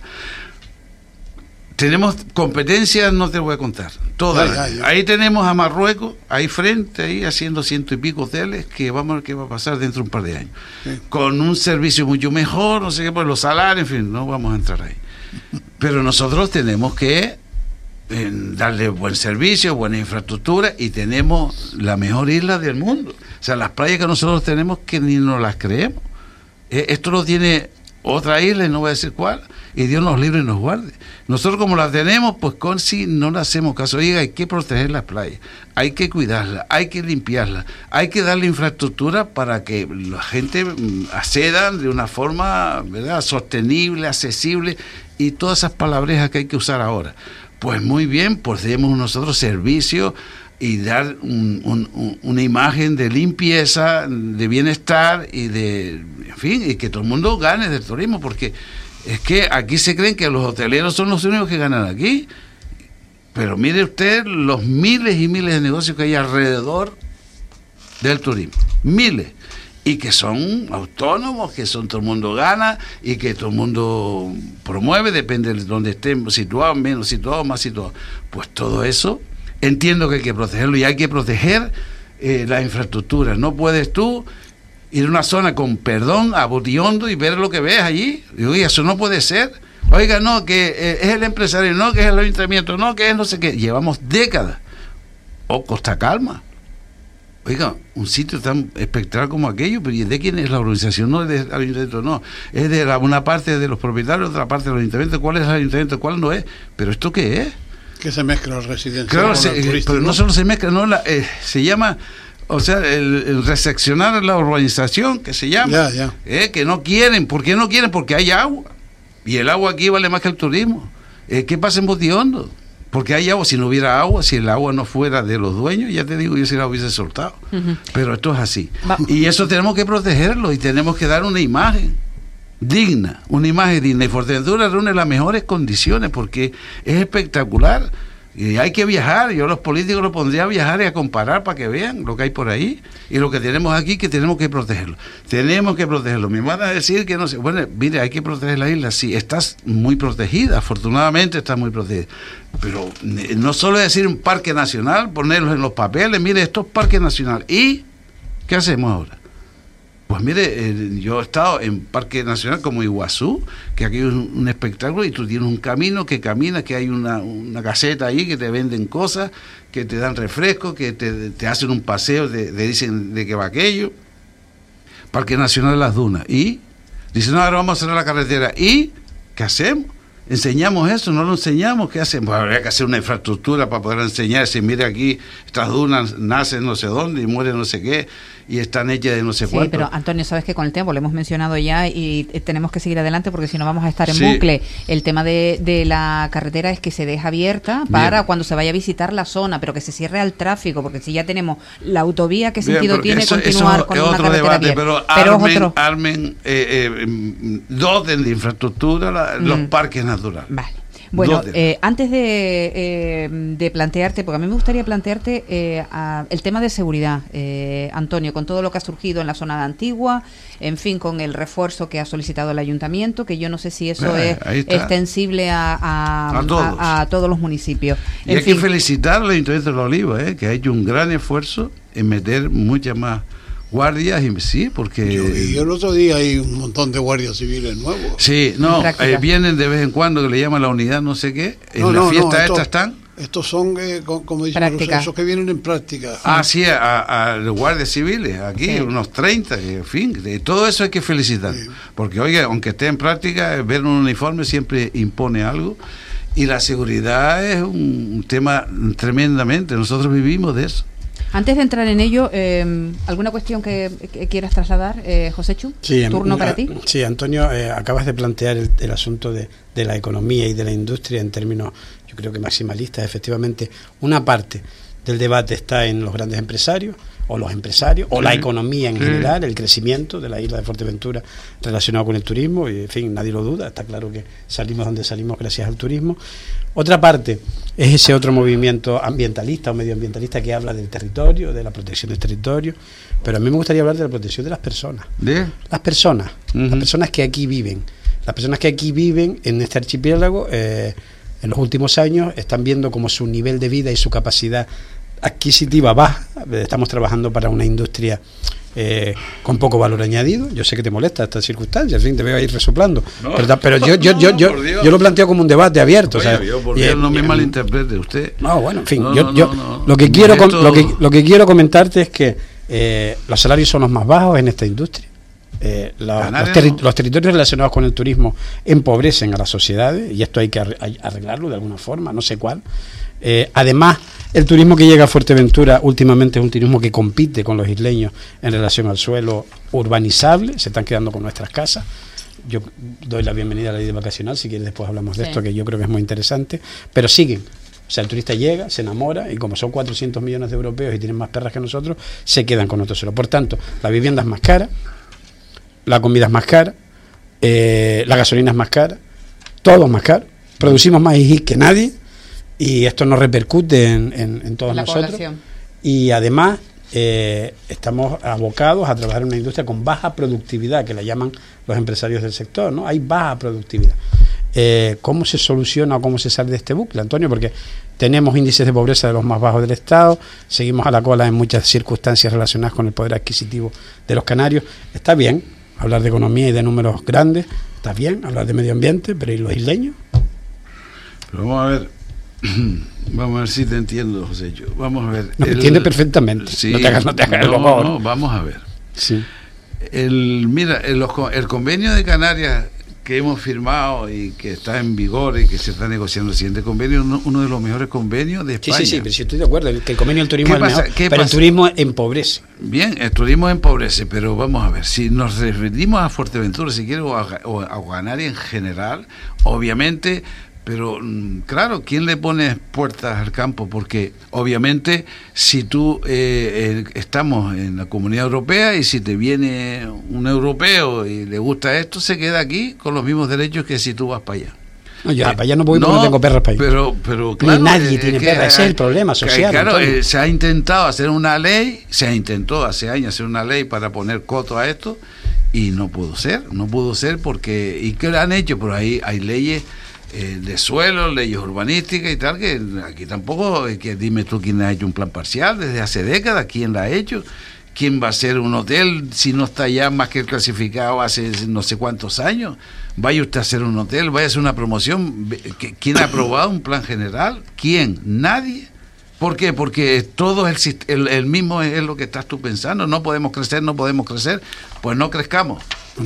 Tenemos competencias, no te voy a contar, todas. Ya, ya, ya. Ahí tenemos a Marruecos, ahí frente, ahí haciendo ciento y pico hoteles, que vamos a ver qué va a pasar dentro de un par de años. Sí. Con un servicio mucho mejor, no sé qué, pues los salarios, en fin, no vamos a entrar ahí. pero nosotros tenemos que eh, darle buen servicio, buena infraestructura, y tenemos la mejor isla del mundo. O sea, las playas que nosotros tenemos que ni nos las creemos. Eh, esto lo tiene otra isla, y no voy a decir cuál, y Dios nos libre y nos guarde. Nosotros, como la tenemos, pues con sí no le hacemos caso. Oiga, hay que proteger las playas, hay que cuidarlas, hay que limpiarlas, hay que darle infraestructura para que la gente acceda de una forma, ¿verdad?, sostenible, accesible, y todas esas palabrejas que hay que usar ahora. Pues muy bien, pues demos nosotros servicio y dar un, un, un, una imagen de limpieza, de bienestar y de, en fin, y que todo el mundo gane del turismo, porque es que aquí se creen que los hoteleros son los únicos que ganan aquí, pero mire usted los miles y miles de negocios que hay alrededor del turismo, miles, y que son autónomos, que son todo el mundo gana y que todo el mundo promueve, depende de donde estén situados, menos situados, más situados. Pues todo eso entiendo que hay que protegerlo, y hay que proteger eh, la infraestructura. No puedes tú ir a una zona con perdón a Botiondo y ver lo que ves allí. Digo, oye, eso no puede ser. Oiga, no, que eh, es el empresario, no, que es el ayuntamiento, no, que es no sé qué. Llevamos décadas. O Costa Calma. Oiga, un sitio tan espectacular como aquello, pero ¿y de quién es la organización? No es del ayuntamiento, no. Es de la, una parte de los propietarios, otra parte del ayuntamiento. ¿Cuál es el ayuntamiento? ¿Cuál no es? ¿Pero esto qué es? Que se mezcla el residencial claro, con se, el turístico. pero no solo se mezcla, no, la, eh, se llama, o sea, el, el reseccionar la urbanización, que se llama, ya, ya. Eh, que no quieren. ¿Por qué no quieren? Porque hay agua, y el agua aquí vale más que el turismo. Eh, ¿Qué pasa en Botiondo? Porque hay agua. Si no hubiera agua, si el agua no fuera de los dueños, ya te digo, yo se la hubiese soltado. Uh-huh. Pero esto es así. Va. Y eso tenemos que protegerlo, y tenemos que dar una imagen digna, una imagen digna. Y Fuerteventura reúne las mejores condiciones, porque es espectacular. Y hay que viajar. Yo los políticos los pondría a viajar y a comparar para que vean lo que hay por ahí y lo que tenemos aquí, que tenemos que protegerlo. Tenemos que protegerlo. Me van a decir que no sé. Bueno, mire, hay que proteger la isla. Sí, estás muy protegida. Afortunadamente estás muy protegida. Pero no solo es decir un parque nacional, ponerlos en los papeles. Mire, esto es parque nacional. ¿Y qué hacemos ahora? Pues mire, eh, yo he estado en Parque Nacional como Iguazú, que aquí es un, un espectáculo, y tú tienes un camino que camina, que hay una, una caseta ahí que te venden cosas, que te dan refrescos, que te, te hacen un paseo, te, te dicen de qué va aquello. Parque Nacional de las Dunas. Y dicen, no, ahora vamos a cerrar la carretera. ¿Y qué hacemos? ¿Enseñamos eso? ¿No lo enseñamos? ¿Qué hacemos? Pues habría que hacer una infraestructura para poder enseñar. Si mire, aquí estas dunas nacen no sé dónde y mueren no sé qué, y están hechas de no sé sí, cuánto. Pero Antonio, sabes que con el tiempo lo hemos mencionado ya y tenemos que seguir adelante, porque si no vamos a estar en sí. bucle. El tema de, de la carretera es que se deja abierta para Bien. cuando se vaya a visitar la zona, pero que se cierre al tráfico, porque si ya tenemos la autovía, ¿qué sentido Bien, tiene eso, continuar eso con una carretera debate, abierta? Pero, pero armen, es otro. armen eh, eh, doten de infraestructura la, mm. los parques naturales. Vale. Bueno, eh, antes de, eh, de plantearte, porque a mí me gustaría plantearte eh, a, el tema de seguridad, eh, Antonio, con todo lo que ha surgido en la zona de Antigua, en fin, con el refuerzo que ha solicitado el ayuntamiento, que yo no sé si eso eh, es extensible a, a, a, todos. A, a todos los municipios. Y en hay fin. que felicitar al Ayuntamiento de La Oliva, eh, que ha hecho un gran esfuerzo en meter muchas más guardias, y sí, porque yo, yo el otro día hay un montón de guardias civiles nuevos. Sí, no, eh, vienen de vez en cuando, que le llaman la unidad no sé qué, en no, la no, fiesta no, estos, esta están. Estos son, eh, como dicen los, esos que vienen en práctica. Ah, sí, a, a los guardias civiles, aquí, sí. unos treinta, en fin, de todo eso hay que felicitar. Sí. Porque, oiga, aunque esté en práctica, ver un uniforme siempre impone algo. Y la seguridad es un, un tema tremendamente, nosotros vivimos de eso. Antes de entrar en ello, eh, ¿alguna cuestión que, que quieras trasladar, eh, Joséchu? Sí, ¿Turno a, para ti? Sí, Antonio, eh, acabas de plantear el, el asunto de, de la economía y de la industria en términos, yo creo que maximalistas. Efectivamente, una parte del debate está en los grandes empresarios, o los empresarios, o sí. la economía en sí. general, el crecimiento de la isla de Fuerteventura relacionado con el turismo, y en fin, nadie lo duda, está claro que salimos donde salimos gracias al turismo. Otra parte es ese otro movimiento ambientalista o medioambientalista que habla del territorio, de la protección del territorio, pero a mí me gustaría hablar de la protección de las personas. ¿De? Las personas, uh-huh. las personas que aquí viven, las personas que aquí viven en este archipiélago, eh, en los últimos años están viendo como su nivel de vida y su capacidad adquisitiva baja. Estamos trabajando para una industria eh, con poco valor añadido. Yo sé que te molesta esta circunstancia, en fin, te veo ahí resoplando. No, pero, pero yo, yo, no, yo, yo, yo lo planteo como un debate abierto. Oye, o sea, yo, por y, Dios, no me y, malinterprete usted. No, bueno, en fin, no, yo, no, yo no, no, lo que quiero esto... lo que lo que quiero comentarte es que eh, los salarios son los más bajos en esta industria. Eh, la, los, terri no. los territorios relacionados con el turismo empobrecen a las sociedades y esto hay que arreglarlo de alguna forma, no sé cuál. Eh, además, el turismo que llega a Fuerteventura últimamente es un turismo que compite con los isleños en relación al suelo urbanizable, se están quedando con nuestras casas. Yo doy la bienvenida a la ley de vacacional, si quieres después hablamos de sí. esto, que yo creo que es muy interesante, pero siguen. O sea, el turista llega, se enamora y como son cuatrocientos millones de europeos y tienen más perras que nosotros, se quedan con nuestro suelo. Por tanto, la vivienda es más cara, la comida es más cara, eh, la gasolina es más cara, todo es más caro, producimos más I G I que nadie y esto nos repercute en, en, en todos la nosotros población. Y además eh, estamos abocados a trabajar en una industria con baja productividad, que la llaman los empresarios del sector, ¿no? Hay baja productividad. Eh, ¿Cómo se soluciona o cómo se sale de este bucle, Antonio? Porque tenemos índices de pobreza de los más bajos del Estado, seguimos a la cola en muchas circunstancias relacionadas con el poder adquisitivo de los canarios. Está bien hablar de economía y de números grandes, está bien hablar de medio ambiente, pero ¿y los isleños? Pero vamos a ver, vamos a ver si te entiendo, José. Yo, vamos a ver. No, me entiende perfectamente. Sí, no te hagas, no te hagas no, el favor. No, vamos a ver. Sí. El, mira, el, el convenio de Canarias que hemos firmado y que está en vigor y que se está negociando el siguiente convenio, uno, uno de los mejores convenios de España. Sí, sí, sí, pero si estoy de acuerdo, que el convenio del turismo es el mejor, pero pasa? el turismo empobrece. Bien, el turismo empobrece, pero vamos a ver, si nos referimos a Fuerteventura, si quiero, o a, o a Canarias en general, obviamente, pero claro, ¿quién le pone puertas al campo? Porque obviamente si tú eh, eh, estamos en la Comunidad Europea y si te viene un europeo y le gusta esto, se queda aquí con los mismos derechos que si tú vas para allá. No, yo eh, para allá no voy porque no, no tengo perras para allá. Pero, pero claro, ni nadie eh, tiene perras, ese es el problema social. Claro, eh, se ha intentado hacer una ley, se ha intentado hace años hacer una ley para poner coto a esto y no pudo ser, no pudo ser porque, ¿y qué han hecho? Por ahí hay leyes eh, de suelo, leyes urbanísticas y tal, que aquí tampoco, eh, que dime tú quién ha hecho un plan parcial desde hace décadas, quién la ha hecho. ¿Quién va a hacer un hotel si no está ya más que clasificado hace no sé cuántos años? Vaya usted a hacer un hotel, vaya a hacer una promoción. ¿Quién ha aprobado un plan general? ¿Quién? Nadie. ¿Por qué? Porque todo el, el, el mismo es lo que estás tú pensando. No podemos crecer, no podemos crecer. Pues no crezcamos.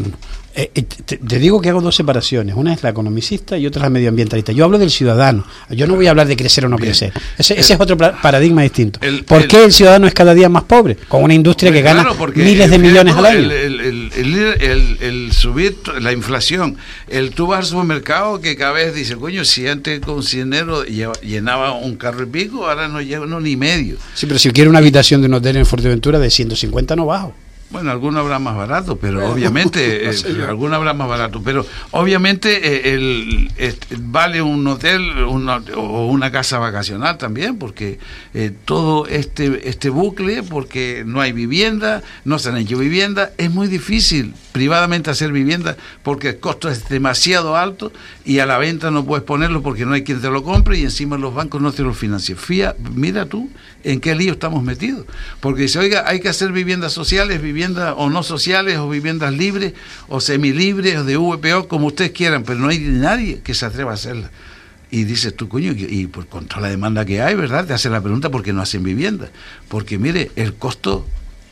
Eh, eh, te, te digo que hago dos separaciones, una es la economicista y otra es la medioambientalista. Yo hablo del ciudadano, yo no voy a hablar de crecer o no Bien. crecer, ese, ese el, es otro paradigma distinto. El, ¿Por el, qué el ciudadano es cada día más pobre? Con una industria que claro, gana miles de millones al año. El, el, el, el, el, el subir la inflación, el tú vas al supermercado que cada vez dice, coño, si antes con cien euros llenaba un carro y pico, ahora no lleva uno ni medio. Sí, pero si quiero una habitación de un hotel en Fuerteventura de ciento cincuenta no bajo. Bueno, alguno habrá más barato, pero bueno, obviamente, no sé eh, alguno habrá más barato, pero obviamente eh, el, el, vale un hotel una, o una casa vacacional también, porque eh, todo este este bucle, porque no hay vivienda, no se han hecho vivienda, es muy difícil privadamente hacer vivienda porque el costo es demasiado alto y a la venta no puedes ponerlo porque no hay quien te lo compre y encima los bancos no te lo financian. Fía, mira tú en qué lío estamos metidos, porque dice, oiga, hay que hacer viviendas sociales, viviendas o no sociales, o viviendas libres, o semilibres, o de V P O, como ustedes quieran, pero no hay nadie que se atreva a hacerlas. Y dices tú, coño, y por contra la demanda que hay, ¿verdad? Te hacen la pregunta por qué no hacen viviendas. Porque mire, el costo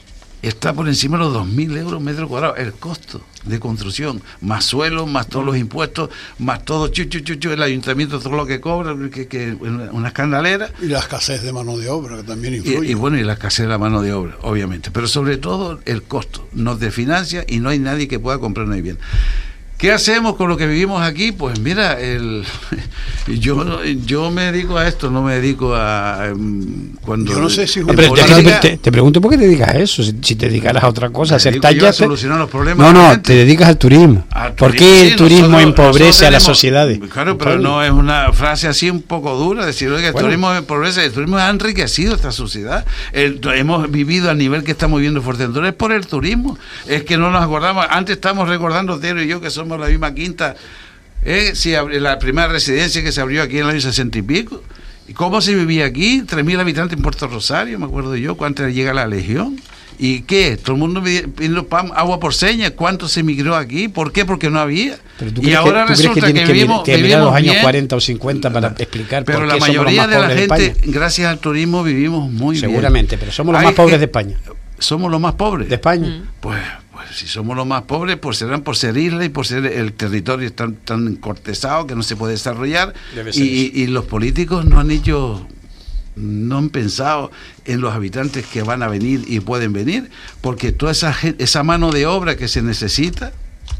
está por encima de los dos mil euros metro cuadrado, el costo de construcción, más suelo, más todos los impuestos, más todo, chu, chu, chu, chu, el ayuntamiento, todo lo que cobra, que, que una escandalera. Y la escasez de mano de obra, que también influye. Y, y bueno, y la escasez de la mano de obra, obviamente, pero sobre todo el costo, nos desfinancia y no hay nadie que pueda comprar una vivienda. ¿Qué hacemos con lo que vivimos aquí? Pues mira, el, yo yo me dedico a esto, no me dedico a... cuando yo no sé si... No, pero te, te, te, te pregunto por qué te dedicas a eso, si, si te dedicaras a otra cosa, a hacer tallas... a solucionar los problemas. No, no, te dedicas al turismo. Al ¿Por turismo, qué el sí, turismo nosotros, empobrece nosotros tenemos, a las sociedades? Claro, pero no es una frase así un poco dura, decir, oiga, el bueno, turismo empobrece, el turismo ha enriquecido esta sociedad. El, hemos vivido al nivel que estamos viviendo en Fuerteventura, es por el turismo. Es que no nos acordamos, antes estamos recordando, Tero y yo, que somos la misma quinta, eh, si la primera residencia que se abrió aquí en el año sesenta y pico, ¿Y cómo se vivía aquí? tres mil habitantes en Puerto Rosario, me acuerdo yo, cuando llega la Legión. ¿Y qué? Todo el mundo pidiendo pan, agua por señas. ¿Cuánto se emigró aquí? ¿Por qué? Porque no había. Y ahora que, resulta que, que, que vivimos, que vivimos los años bien, cuarenta o cincuenta para explicar pero por qué qué la mayoría somos los más de la gente, de gracias al turismo, vivimos muy Seguramente, bien. Seguramente, pero somos los Hay más pobres que, de España. ¿Somos los más pobres? ¿De España? Mm. Pues, pues si somos los más pobres, pues serán por ser isla y por ser el territorio tan, tan cortesado que no se puede desarrollar. Y, y, y los políticos no han hecho... no han pensado en los habitantes que van a venir y pueden venir, porque toda esa, esa mano de obra que se necesita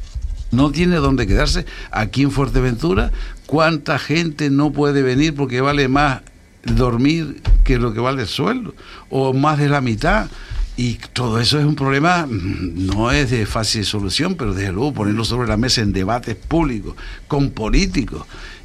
no tiene dónde quedarse. Aquí en Fuerteventura, ¿cuánta gente no puede venir porque vale más dormir que lo que vale el sueldo? O más de la mitad. Y todo eso es un problema, no es de fácil solución, pero desde luego ponerlo sobre la mesa en debates públicos, con políticos,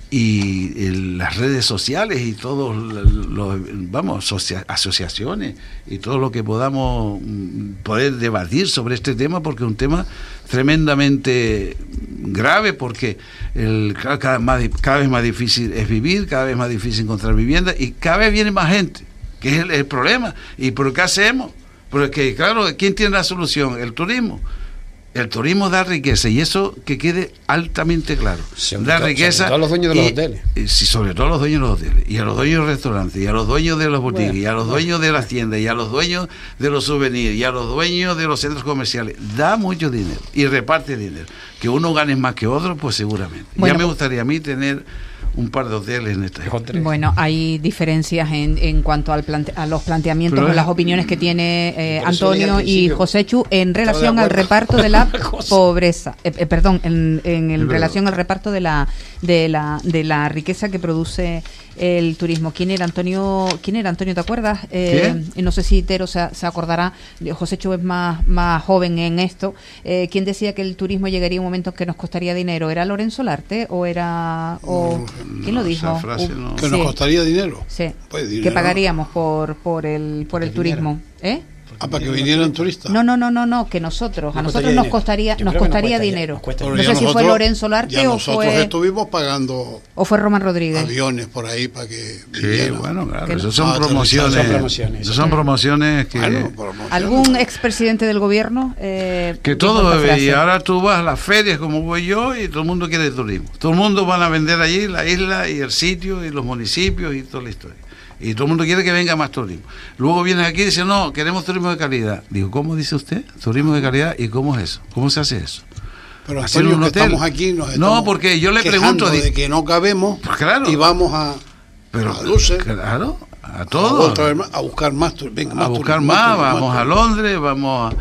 y el, las redes sociales y todos los, vamos, asocia, asociaciones y todo lo que podamos poder debatir sobre este tema, porque es un tema tremendamente grave, porque el, cada, más, cada vez más difícil es vivir, cada vez más difícil encontrar vivienda y cada vez viene más gente, que es el, el problema. ¿Y por qué hacemos? Porque claro, ¿quién tiene la solución? El turismo. El turismo da riqueza, y eso que quede altamente claro. Sobre da todo, riqueza. Sobre todo a los dueños de los y, hoteles. Y, sí, sobre todo a los dueños de los hoteles, y a los dueños de los restaurantes, y a los dueños de las boutiques, bueno, y a los dueños de las tiendas, y a los dueños de los souvenirs, y a los dueños de los centros comerciales. Da mucho dinero y reparte dinero. Que uno gane más que otro, pues seguramente. Bueno, ya me gustaría a mí tener un par de hoteles en esta época. Bueno, hay diferencias en, en cuanto al plante, a los planteamientos o las opiniones que tiene eh, Antonio y Joséchu en relación al reparto de la pobreza, eh, eh, perdón, en, en, en relación al reparto de la de la de la riqueza que produce el turismo. ¿Quién era Antonio? ¿Quién era Antonio? ¿Te acuerdas? Eh, no sé si Tero se, se acordará. Joséchu es más más joven en esto. Eh, ¿Quién decía que el turismo llegaría a un momento que nos costaría dinero? ¿Era Lorenzo Larte o era o no, quién lo dijo? Frase, no. Que nos sí. costaría dinero. Sí. Pues dinero. Que pagaríamos por por el por el turismo, ¿eh? Ah, para que vinieran turistas. No, no, no, no, no, que nosotros, a nosotros nos costaría, nos costaría dinero. No sé si fue Lorenzo Larte o fue. Nosotros estuvimos pagando. O fue Román Rodríguez. Aviones por ahí para que. Sí, bueno, claro. Eso son promociones. Son promociones. Eso son promociones que. Bueno, promociones. ¿Algún expresidente del gobierno? Eh, que todo, y ahora tú vas a las ferias como voy yo y todo el mundo quiere turismo. Todo el mundo van a vender allí la isla y el sitio y los municipios y toda la historia. Y todo el mundo quiere que venga más turismo. Luego vienen aquí y dicen, no, queremos turismo de calidad. Digo, ¿cómo dice usted? Turismo de calidad, ¿y cómo es eso? ¿Cómo se hace eso? Pero Antonio, un hotel. Estamos aquí, nos estamos no, porque yo le pregunto de que no cabemos, pues claro, y vamos a, pero, a Dulce, claro, a todos, a, a buscar más, venga, más a buscar turismo, más, más turismo, vamos más a Londres, vamos a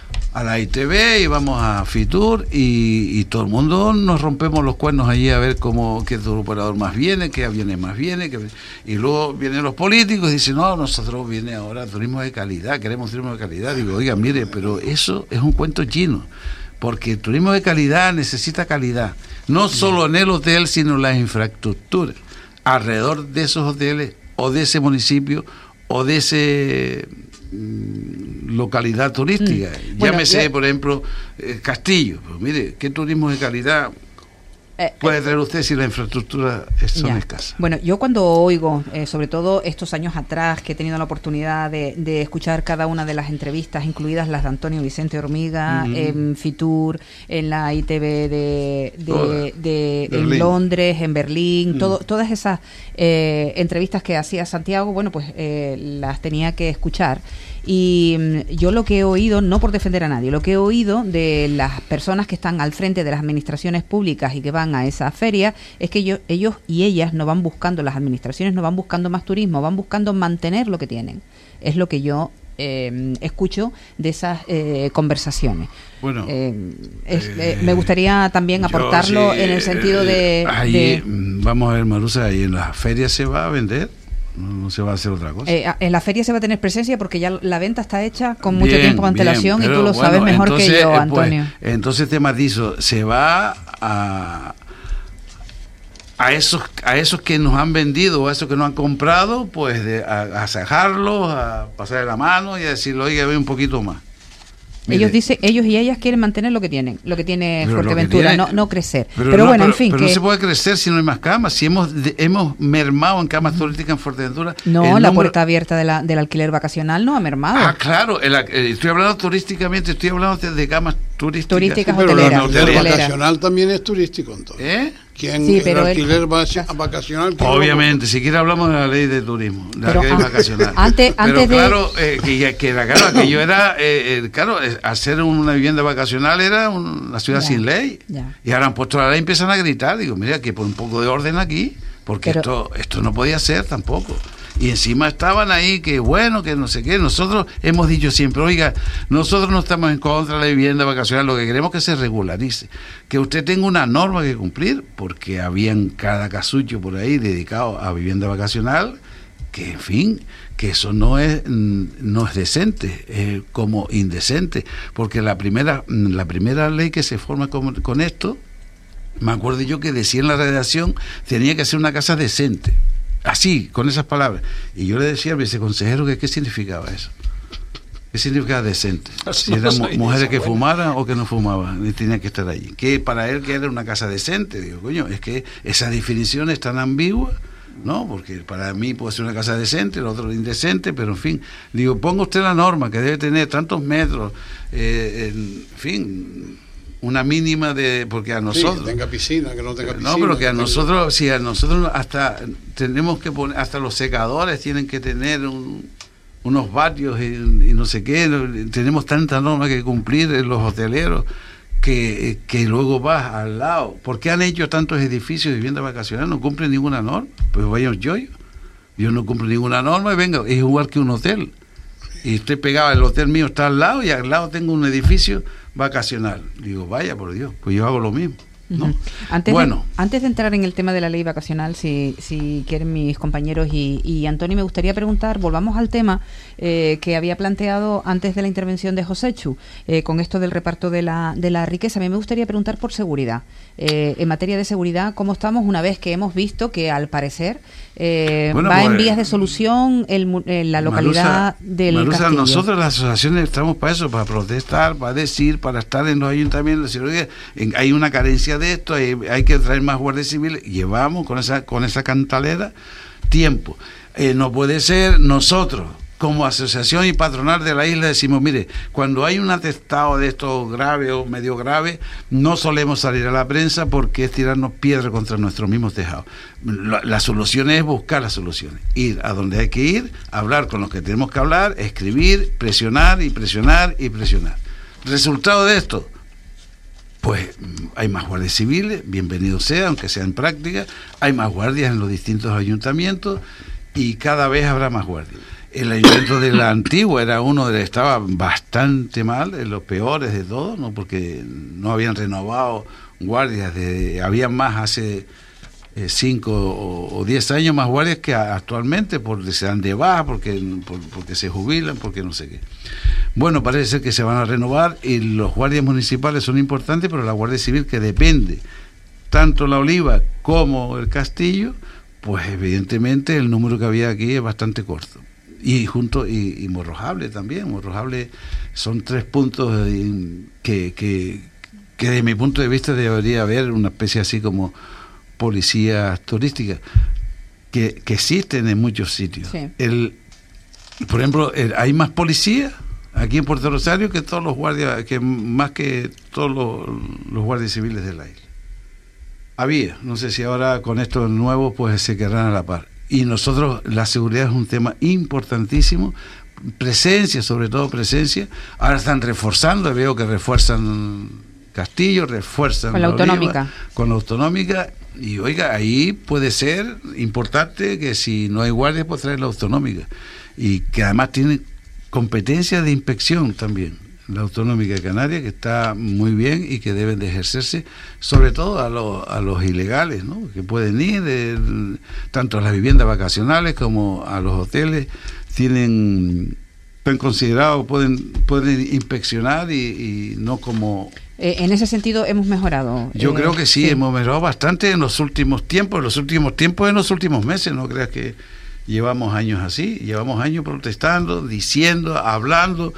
a la I T V y vamos a Fitur y, y todo el mundo nos rompemos los cuernos allí a ver cómo qué operador más viene, qué aviones más viene, qué, y luego vienen los políticos y dicen, no, nosotros viene ahora turismo de calidad, queremos turismo de calidad. Digo, oiga, mire, pero eso es un cuento chino, porque el turismo de calidad necesita calidad, no solo en el hotel, sino en las infraestructuras alrededor de esos hoteles o de ese municipio o de ese localidad turística. Mm. Bueno, llámese, ya, por ejemplo, eh, Castillo. Pues mire, ¿qué turismo de calidad eh, puede traer usted si la infraestructura es son escasa? Bueno, yo cuando oigo, eh, sobre todo estos años atrás, que he tenido la oportunidad de, de escuchar cada una de las entrevistas, incluidas las de Antonio Vicente Hormiga, mm-hmm. en Fitur, en la I T V de, de, de, de en Londres, en Berlín, mm. todo, todas esas eh, entrevistas que hacía Santiago, bueno, pues eh, las tenía que escuchar. Y yo lo que he oído, no por defender a nadie, lo que he oído de las personas que están al frente de las administraciones públicas y que van a esa feria, es que ellos, ellos y ellas no van buscando, las administraciones no van buscando más turismo, van buscando mantener lo que tienen. Es lo que yo eh, escucho de esas eh, conversaciones. Bueno, eh, es, eh, me gustaría también aportarlo sí, en el sentido de, ahí, de... Vamos a ver, Marusa, ahí en las ferias se va a vender. No, no se va a hacer otra cosa. Eh, en la feria se va a tener presencia porque ya la venta está hecha con mucho bien, tiempo de antelación bien, y tú lo bueno, sabes mejor entonces, que yo, pues, Antonio. Entonces te matizo, se va a a esos a esos que nos han vendido o a esos que nos han comprado, pues de, a, a sacarlos, a pasarle la mano y a decirle, oiga, ve un poquito más. Mire, ellos dicen, ellos y ellas quieren mantener lo que tienen, lo que tiene Pero lo Fuerteventura, que tiene- no, no crecer. Pero, Pero, no, bueno, pero- en fin, pero que no se puede crecer si no hay más camas. Si hemos de- hemos mermado en camas turísticas en Fuerteventura. no, el la número- puerta abierta de la, del alquiler vacacional no ha mermado. Ah, claro, el- eh, estoy hablando turísticamente, estoy hablando de, de camas turísticas. Turísticas Pero el hoteleras, alquiler hoteleras. vacacional también es turístico, entonces. ¿Eh? ¿Quién, Sí, el pero el- alquiler vac- vacacional? ¿quién lo Obviamente, si quiere hablamos de la ley de turismo, de la Pero ley an- vacacional. antes- Pero antes de- claro, eh, que, ya- que era claro, que yo era, eh, eh, claro, eh, hacer una vivienda vacacional era un- una ciudad Ya, sin ley. ya. Y ahora han puesto la ley y empiezan a gritar. Digo, mira, que pon un poco de orden aquí, porque Pero- esto esto no podía ser tampoco. Y encima estaban ahí, que bueno, que no sé qué. Nosotros hemos dicho siempre, oiga, nosotros no estamos en contra de la vivienda vacacional, lo que queremos es que se regularice, que usted tenga una norma que cumplir, porque habían cada casucho por ahí dedicado a vivienda vacacional, que en fin, que eso no es mm, no es decente, es como indecente, porque la primera mm, la primera ley que se forma con, con esto, me acuerdo yo que decía en la redacción, tenía que ser una casa decente. Así, con esas palabras. Y yo le decía al viceconsejero que qué significaba eso. ¿Qué significaba decente? Si No eran soy mu- de mujeres esa que buena. fumaran o que no fumaban, y tenían que estar allí. Que para él que era una casa decente. Digo, coño, es que esa definición es tan ambigua, ¿no? Porque para mí puede ser una casa decente, el otro indecente, pero en fin. Digo, ponga usted la norma que debe tener tantos metros, eh, en fin, una mínima de... Porque a Sí, nosotros... que tenga piscina, que no tenga piscina. No, pero que a tenga- nosotros, si a nosotros hasta tenemos que poner, hasta los secadores tienen que tener un- unos vatios y, y no sé qué, tenemos tantas normas que cumplir en los hoteleros que, que luego vas al lado. ¿Por qué han hecho tantos edificios de vivienda vacacional? No cumplen ninguna norma. Pues vayan yo, yo, yo no cumplo ninguna norma y venga, es igual que un hotel. Y estoy pegado, el hotel mío está al lado y al lado tengo un edificio vacacional. Digo, vaya por Dios, pues yo hago lo mismo, ¿no? Ujú. Antes, Bueno. de, antes de entrar en el tema de la ley vacacional, si, si quieren mis compañeros y, y Antonio, me gustaría preguntar, volvamos al tema eh, que había planteado antes de la intervención de Joséchu, eh, con esto del reparto de la, de la riqueza. A mí me gustaría preguntar por seguridad. Eh, en materia de seguridad, ¿cómo estamos una vez que hemos visto que al parecer eh, Bueno, va pues, en vías de solución el, mu- eh, la localidad Marusa, del Marusa, Castillo? nosotros las asociaciones estamos para eso, para protestar, para decir, para estar en los ayuntamientos, decir, oye, en- hay una carencia de esto, hay, hay que traer más guardias civiles. Llevamos con esa con esa cantalera tiempo. Eh, no puede ser nosotros, como asociación y patronal de la isla, decimos, mire, cuando hay un atestado de esto grave o medio grave, no solemos salir a la prensa porque es tirarnos piedra contra nuestros mismos tejados. La, la solución es buscar las soluciones, ir a donde hay que ir, hablar con los que tenemos que hablar, escribir, presionar y presionar y presionar. Resultado de esto, pues hay más guardias civiles, bienvenido sea, aunque sea en práctica, hay más guardias en los distintos ayuntamientos y cada vez habrá más guardias. El ayuntamiento de la antigua era uno de los que estaba bastante mal, de los peores de todos, ¿no? Porque no habían renovado guardias, de, había más hace eh, cinco o, o diez años más guardias que a- actualmente, porque se dan de baja, porque, por- porque se jubilan, porque no sé qué. Bueno, parece ser que se van a renovar y los guardias municipales son importantes, pero la Guardia Civil, que depende tanto la Oliva como el Castillo, pues evidentemente el número que había aquí es bastante corto. Y junto y, y Morrojable también. Morrojable son tres puntos eh, que, que, que desde mi punto de vista debería haber una especie así como policías turísticas que, que existen en muchos sitios. Sí. El, por ejemplo, el- hay más policías aquí en Puerto Rosario que todos los guardias, que más que todos los, los guardias civiles de la isla. Había, no sé si ahora con esto nuevo pues se quedarán a la par. Y nosotros, la seguridad es un tema importantísimo, presencia, sobre todo presencia. Ahora están reforzando, veo que refuerzan Castillo, refuerzan Con la Oliva, autonómica. con la autonómica, y oiga, ahí puede ser importante que si no hay guardias, pues traer la autonómica. Y que además tiene competencia de inspección también, la autonómica de Canarias, que está muy bien y que deben de ejercerse, sobre todo a, los a los ilegales, ¿no? Que pueden ir, eh, tanto a las viviendas vacacionales como a los hoteles, tienen, están considerados, pueden, pueden inspeccionar y, y no como... Eh, en ese sentido hemos mejorado. Yo eh, creo que sí, hemos mejorado bastante en los últimos tiempos, en los últimos tiempos, en los últimos meses, no creas que llevamos años así, llevamos años protestando, diciendo, hablando,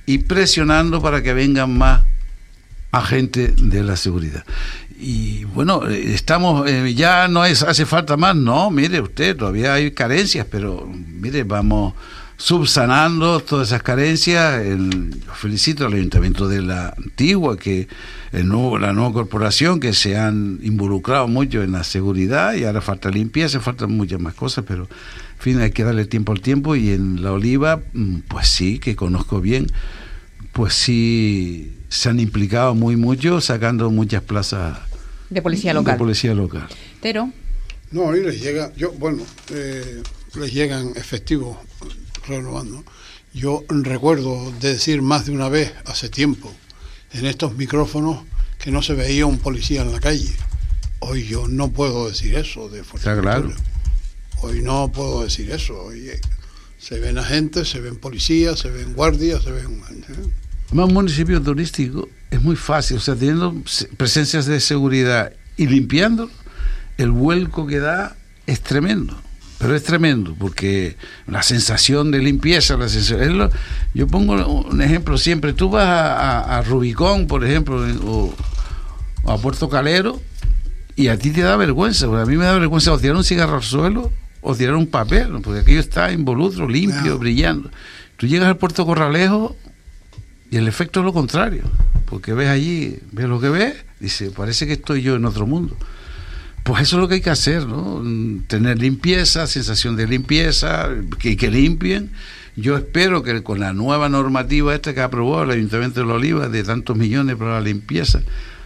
y presionando para que vengan más agentes de la seguridad. Y bueno, estamos, eh, ya no es, hace falta más, no, mire usted, todavía hay carencias, pero mire, vamos subsanando todas esas carencias. El, yo felicito al Ayuntamiento de la Antigua, que el nuevo, la nueva corporación, que se han involucrado mucho en la seguridad, y ahora falta limpieza, faltan muchas más cosas, pero en fin, hay que darle tiempo al tiempo. Y en La Oliva, pues sí, que conozco bien, pues sí se han implicado muy mucho, sacando muchas plazas de policía local. De policía local. Pero no, y les llega, yo, bueno, eh, les llegan efectivos renovando. Yo recuerdo de decir más de una vez, hace tiempo, en estos micrófonos, que no se veía un policía en la calle. Hoy yo no puedo decir eso de Fuerteventura. Claro. Hoy no puedo decir eso. Hoy se ven agentes, se ven policías, se ven guardias, se ven... ¿eh? Un municipio turístico es muy fácil, o sea, teniendo presencias de seguridad y limpiando, el vuelco que da es tremendo, pero es tremendo, porque la sensación de limpieza, la sensación, es lo, yo pongo un ejemplo siempre, tú vas a, a, a Rubicón, por ejemplo, o, o a Puerto Calero, y a ti te da vergüenza, porque a mí me da vergüenza o tirar un cigarro al suelo o tirar un papel, porque aquello está involucro, limpio, no. brillando. Tú llegas al Puerto Corralejo y el efecto es lo contrario, porque ves allí, ves lo que ves, dice, parece que estoy yo en otro mundo. Pues eso es lo que hay que hacer, ¿no? Tener limpieza, sensación de limpieza, que, que limpien. Yo espero que con la nueva normativa esta que aprobó el Ayuntamiento de La Oliva, de tantos millones para la limpieza,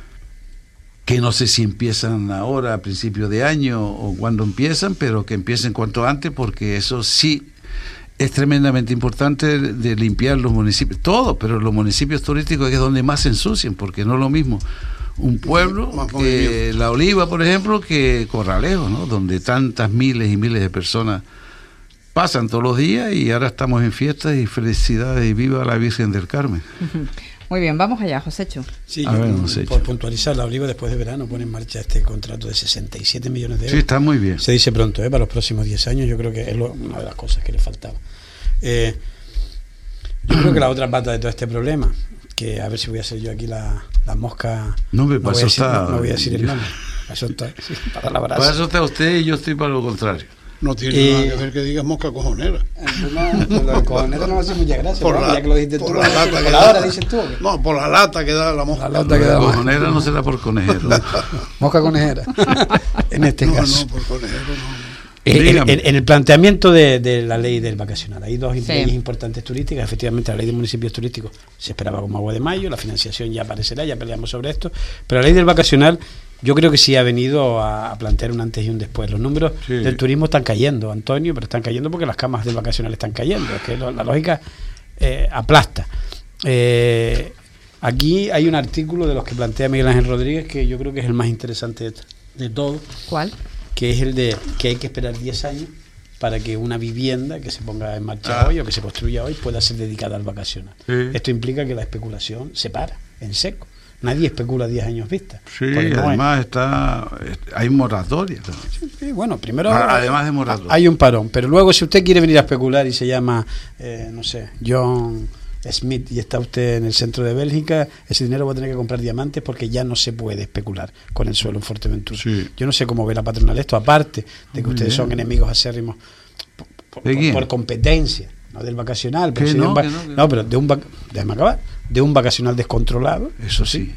que no sé si empiezan ahora, a principios de año, o cuándo empiezan, pero que empiecen cuanto antes, porque eso sí es tremendamente importante, de, de limpiar los municipios, todos, pero los municipios turísticos es donde más se ensucian, porque no es lo mismo un pueblo que La Oliva, por ejemplo, que Corralejo, ¿no? Donde tantas miles y miles de personas pasan todos los días, y ahora estamos en fiestas y felicidades y viva la Virgen del Carmen. Muy bien, vamos allá, Josécho. Sí, yo, ver, por, por puntualizar, La Oliva después de verano pone en marcha este contrato de sesenta y siete millones de euros. Sí, está muy bien. Se dice pronto, ¿eh? Para los próximos diez años, yo creo que es lo, una de las cosas que le faltaba. Eh, yo creo que la otra pata de todo este problema, que a ver si voy a hacer yo aquí la, la mosca... No, me no pasó voy a decir, está... no, no voy a decir el nombre. Para eso está, sí, para la brasa. Para eso está usted y yo estoy para lo contrario. No tiene Eh, nada que ver que digas mosca cojonera. No, por lo de cojonera no me hace mucha gracia, por ¿no? la, Ya que lo dijiste por tú. la lata Por que la da, hora dices tú. No, por la lata que da la mosca. La lata que da la cojonera no será por conejero. Mosca conejera. En este no, caso. No, por conejero no. Eh, en, en, en el planteamiento de, de la ley del vacacional hay dos sí. leyes importantes turísticas. Efectivamente, la ley de municipios turísticos se esperaba como agua de mayo, la financiación ya aparecerá, ya peleamos sobre esto, pero la ley del vacacional yo creo que sí ha venido a, a plantear un antes y un después. Los números sí. del turismo están cayendo, Antonio, pero están cayendo porque las camas del vacacional están cayendo, es que lo, la lógica eh, aplasta. Eh, aquí hay un artículo de los que plantea Miguel Ángel Rodríguez que yo creo que es el más interesante de, de todo. ¿Cuál? Que es el de que hay que esperar diez años para que una vivienda que se ponga en marcha ah. hoy o que se construya hoy pueda ser dedicada al vacacional. Sí. Esto implica que la especulación se para en seco. Nadie especula diez años vista. Sí, no además hay. está hay moratoria también. Sí, sí, bueno, primero además de moratoria hay un parón, pero luego si usted quiere venir a especular y se llama, eh, no sé, John Smith y está usted en el centro de Bélgica, ese dinero va a tener que comprar diamantes porque ya no se puede especular con el suelo en Fuerteventura. Sí. Yo no sé cómo ve la patronal esto, aparte de que Muy ustedes bien. son enemigos acérrimos por, por, por, por competencia, no del vacacional, pero sí no, de un va- no, no, pero de un va- déjame acabar, de un vacacional descontrolado. Eso sí.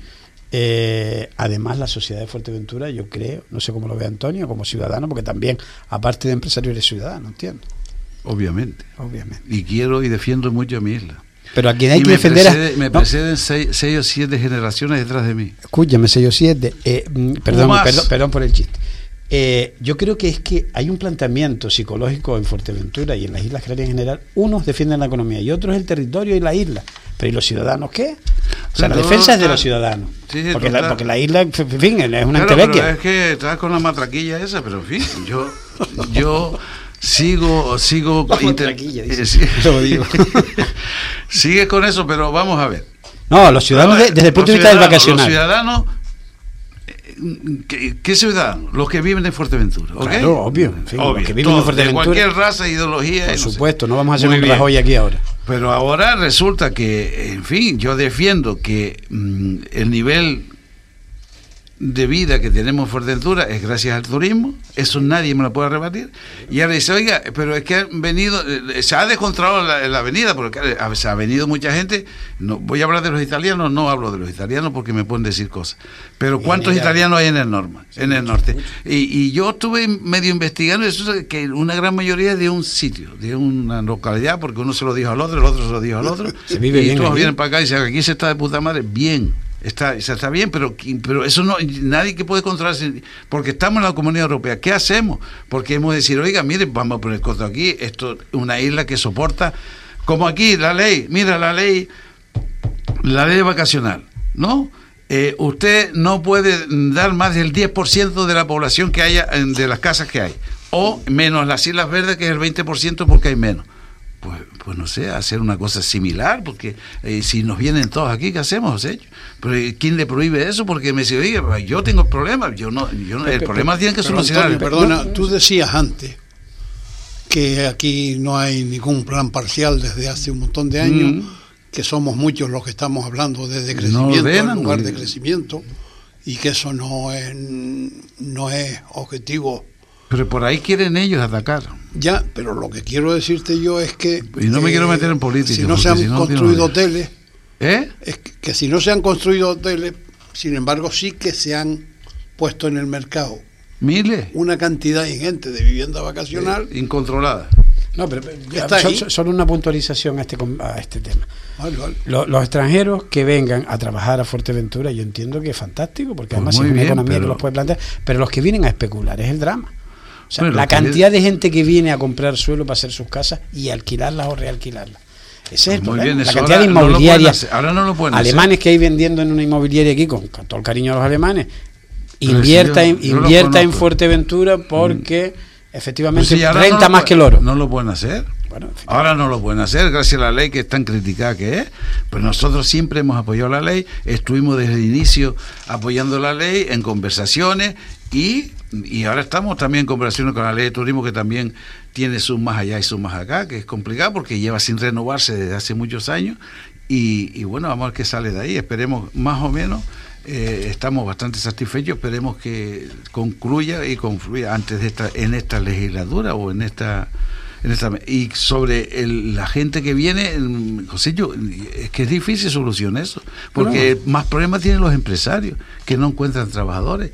Eh, además, la sociedad de Fuerteventura, yo creo, no sé cómo lo ve Antonio, como ciudadano, porque también, aparte de empresario, eres ciudadano, entiendo. Obviamente. Obviamente. Y quiero y defiendo mucho a mi isla. Pero a quien hay y que me defender precede, a... me no. preceden seis, seis o siete generaciones detrás de mí. Escúchame, seis o siete. Eh, perdón, perdón, perdón por el chiste. Eh, yo creo que es que hay un planteamiento psicológico en Fuerteventura y en las Islas Canarias en general. Unos defienden la economía y otros el territorio y la isla. Pero ¿y los ciudadanos qué? O sea, la defensa es de los ciudadanos. Sí, sí, porque, la, porque la isla, en fin, es una claro, entelequia. Pero es que estás con la matraquilla esa, pero en fin, yo... yo Sigo, sigo. Inter- eh, sí. Lo digo. Sigue con eso, pero vamos a ver. No, los ciudadanos, ver, desde el punto de vista del vacacional. Los ciudadanos, ¿qué, qué ciudadanos? Los que viven en Fuerteventura. ¿Okay? Claro, obvio. En fin, obvio. Los que viven Todos, en Fuerteventura. De cualquier raza, ideología. Por no supuesto, sé. no vamos a hacer Muy un bien. Rajoy aquí ahora. Pero ahora resulta que, en fin, yo defiendo que mmm, el nivel de vida que tenemos en Fuerteventura es gracias al turismo, eso nadie me lo puede rebatir. Y ahora dice, oiga, pero es que han venido, se ha descontrolado la, la avenida, porque se ha venido mucha gente. No, voy a hablar de los italianos, no hablo de los italianos porque me pueden decir cosas. Pero ¿cuántos italianos hay en el norte? En el norte. Y, y yo estuve medio investigando eso, que una gran mayoría de un sitio, de una localidad, porque uno se lo dijo al otro, el otro se lo dijo al otro. Se vive y bien todos allí. vienen para acá y dicen, aquí se está de puta madre, bien. Está, está bien, pero, pero eso no, nadie que puede controlarse, porque estamos en la Comunidad Europea. ¿Qué hacemos? Porque hemos de decir, oiga, mire, vamos a poner costo aquí, esto es una isla que soporta, como aquí, la ley, mira la ley, la ley vacacional, ¿no? Eh, usted no puede dar más del diez por ciento de la población que haya, de las casas que hay, o menos las Islas Verdes, que es el veinte por ciento porque hay menos. Pues, pues no sé, hacer una cosa similar, porque eh, si nos vienen todos aquí, ¿qué hacemos? ¿Sí? Pero ¿quién le prohíbe eso? Porque me dice, oiga, yo tengo problemas, yo no, yo no, el pero, problema tiene que pero solucionar. Antonio, perdona, tú decías antes que aquí no hay ningún plan parcial desde hace un montón de años, mm. que somos muchos los que estamos hablando de decrecimiento no en lugar de crecimiento, y que eso no es, no es objetivo. Pero por ahí quieren ellos atacar. Ya, pero lo que quiero decirte yo es que... Y no me eh, quiero meter en política. Si no se han si no construido no hoteles... ¿Eh? Es que, que si no se han construido hoteles, sin embargo sí que se han puesto en el mercado miles, una cantidad ingente de vivienda vacacional. Eh, incontrolada. No, pero, pero so, solo una puntualización a este, a este tema. Vale, vale. Los, los extranjeros que vengan a trabajar a Fuerteventura, yo entiendo que es fantástico, porque además pues es una bien, economía pero... que los puede plantear, pero los que vienen a especular es el drama. O sea, bueno, la cantidad de gente que viene a comprar suelo para hacer sus casas y alquilarlas o realquilarlas. Ese es el Muy problema. bien, la cantidad de inmobiliarias. No ahora no lo pueden alemanes hacer. Que hay vendiendo en una inmobiliaria aquí, con, con todo el cariño a los alemanes, invierta, si yo, yo invierta en Fuerteventura porque mm. efectivamente pues si renta no más lo, que el oro. No lo pueden hacer. Bueno, ahora no lo pueden hacer gracias a la ley que es tan criticada que es. Pues nosotros siempre hemos apoyado la ley, estuvimos desde el inicio apoyando la ley en conversaciones y, y ahora estamos también en conversaciones con la ley de turismo, que también tiene sus más allá y sus más acá, que es complicado porque lleva sin renovarse desde hace muchos años y, y bueno, vamos a ver qué sale de ahí. Esperemos más o menos. Eh, estamos bastante satisfechos, esperemos que concluya y confluya antes de esta, en esta legislatura o en esta, en esta y sobre el, la gente que viene, José, yo, es que es difícil solucionar eso, porque no. Más problemas tienen los empresarios que no encuentran trabajadores.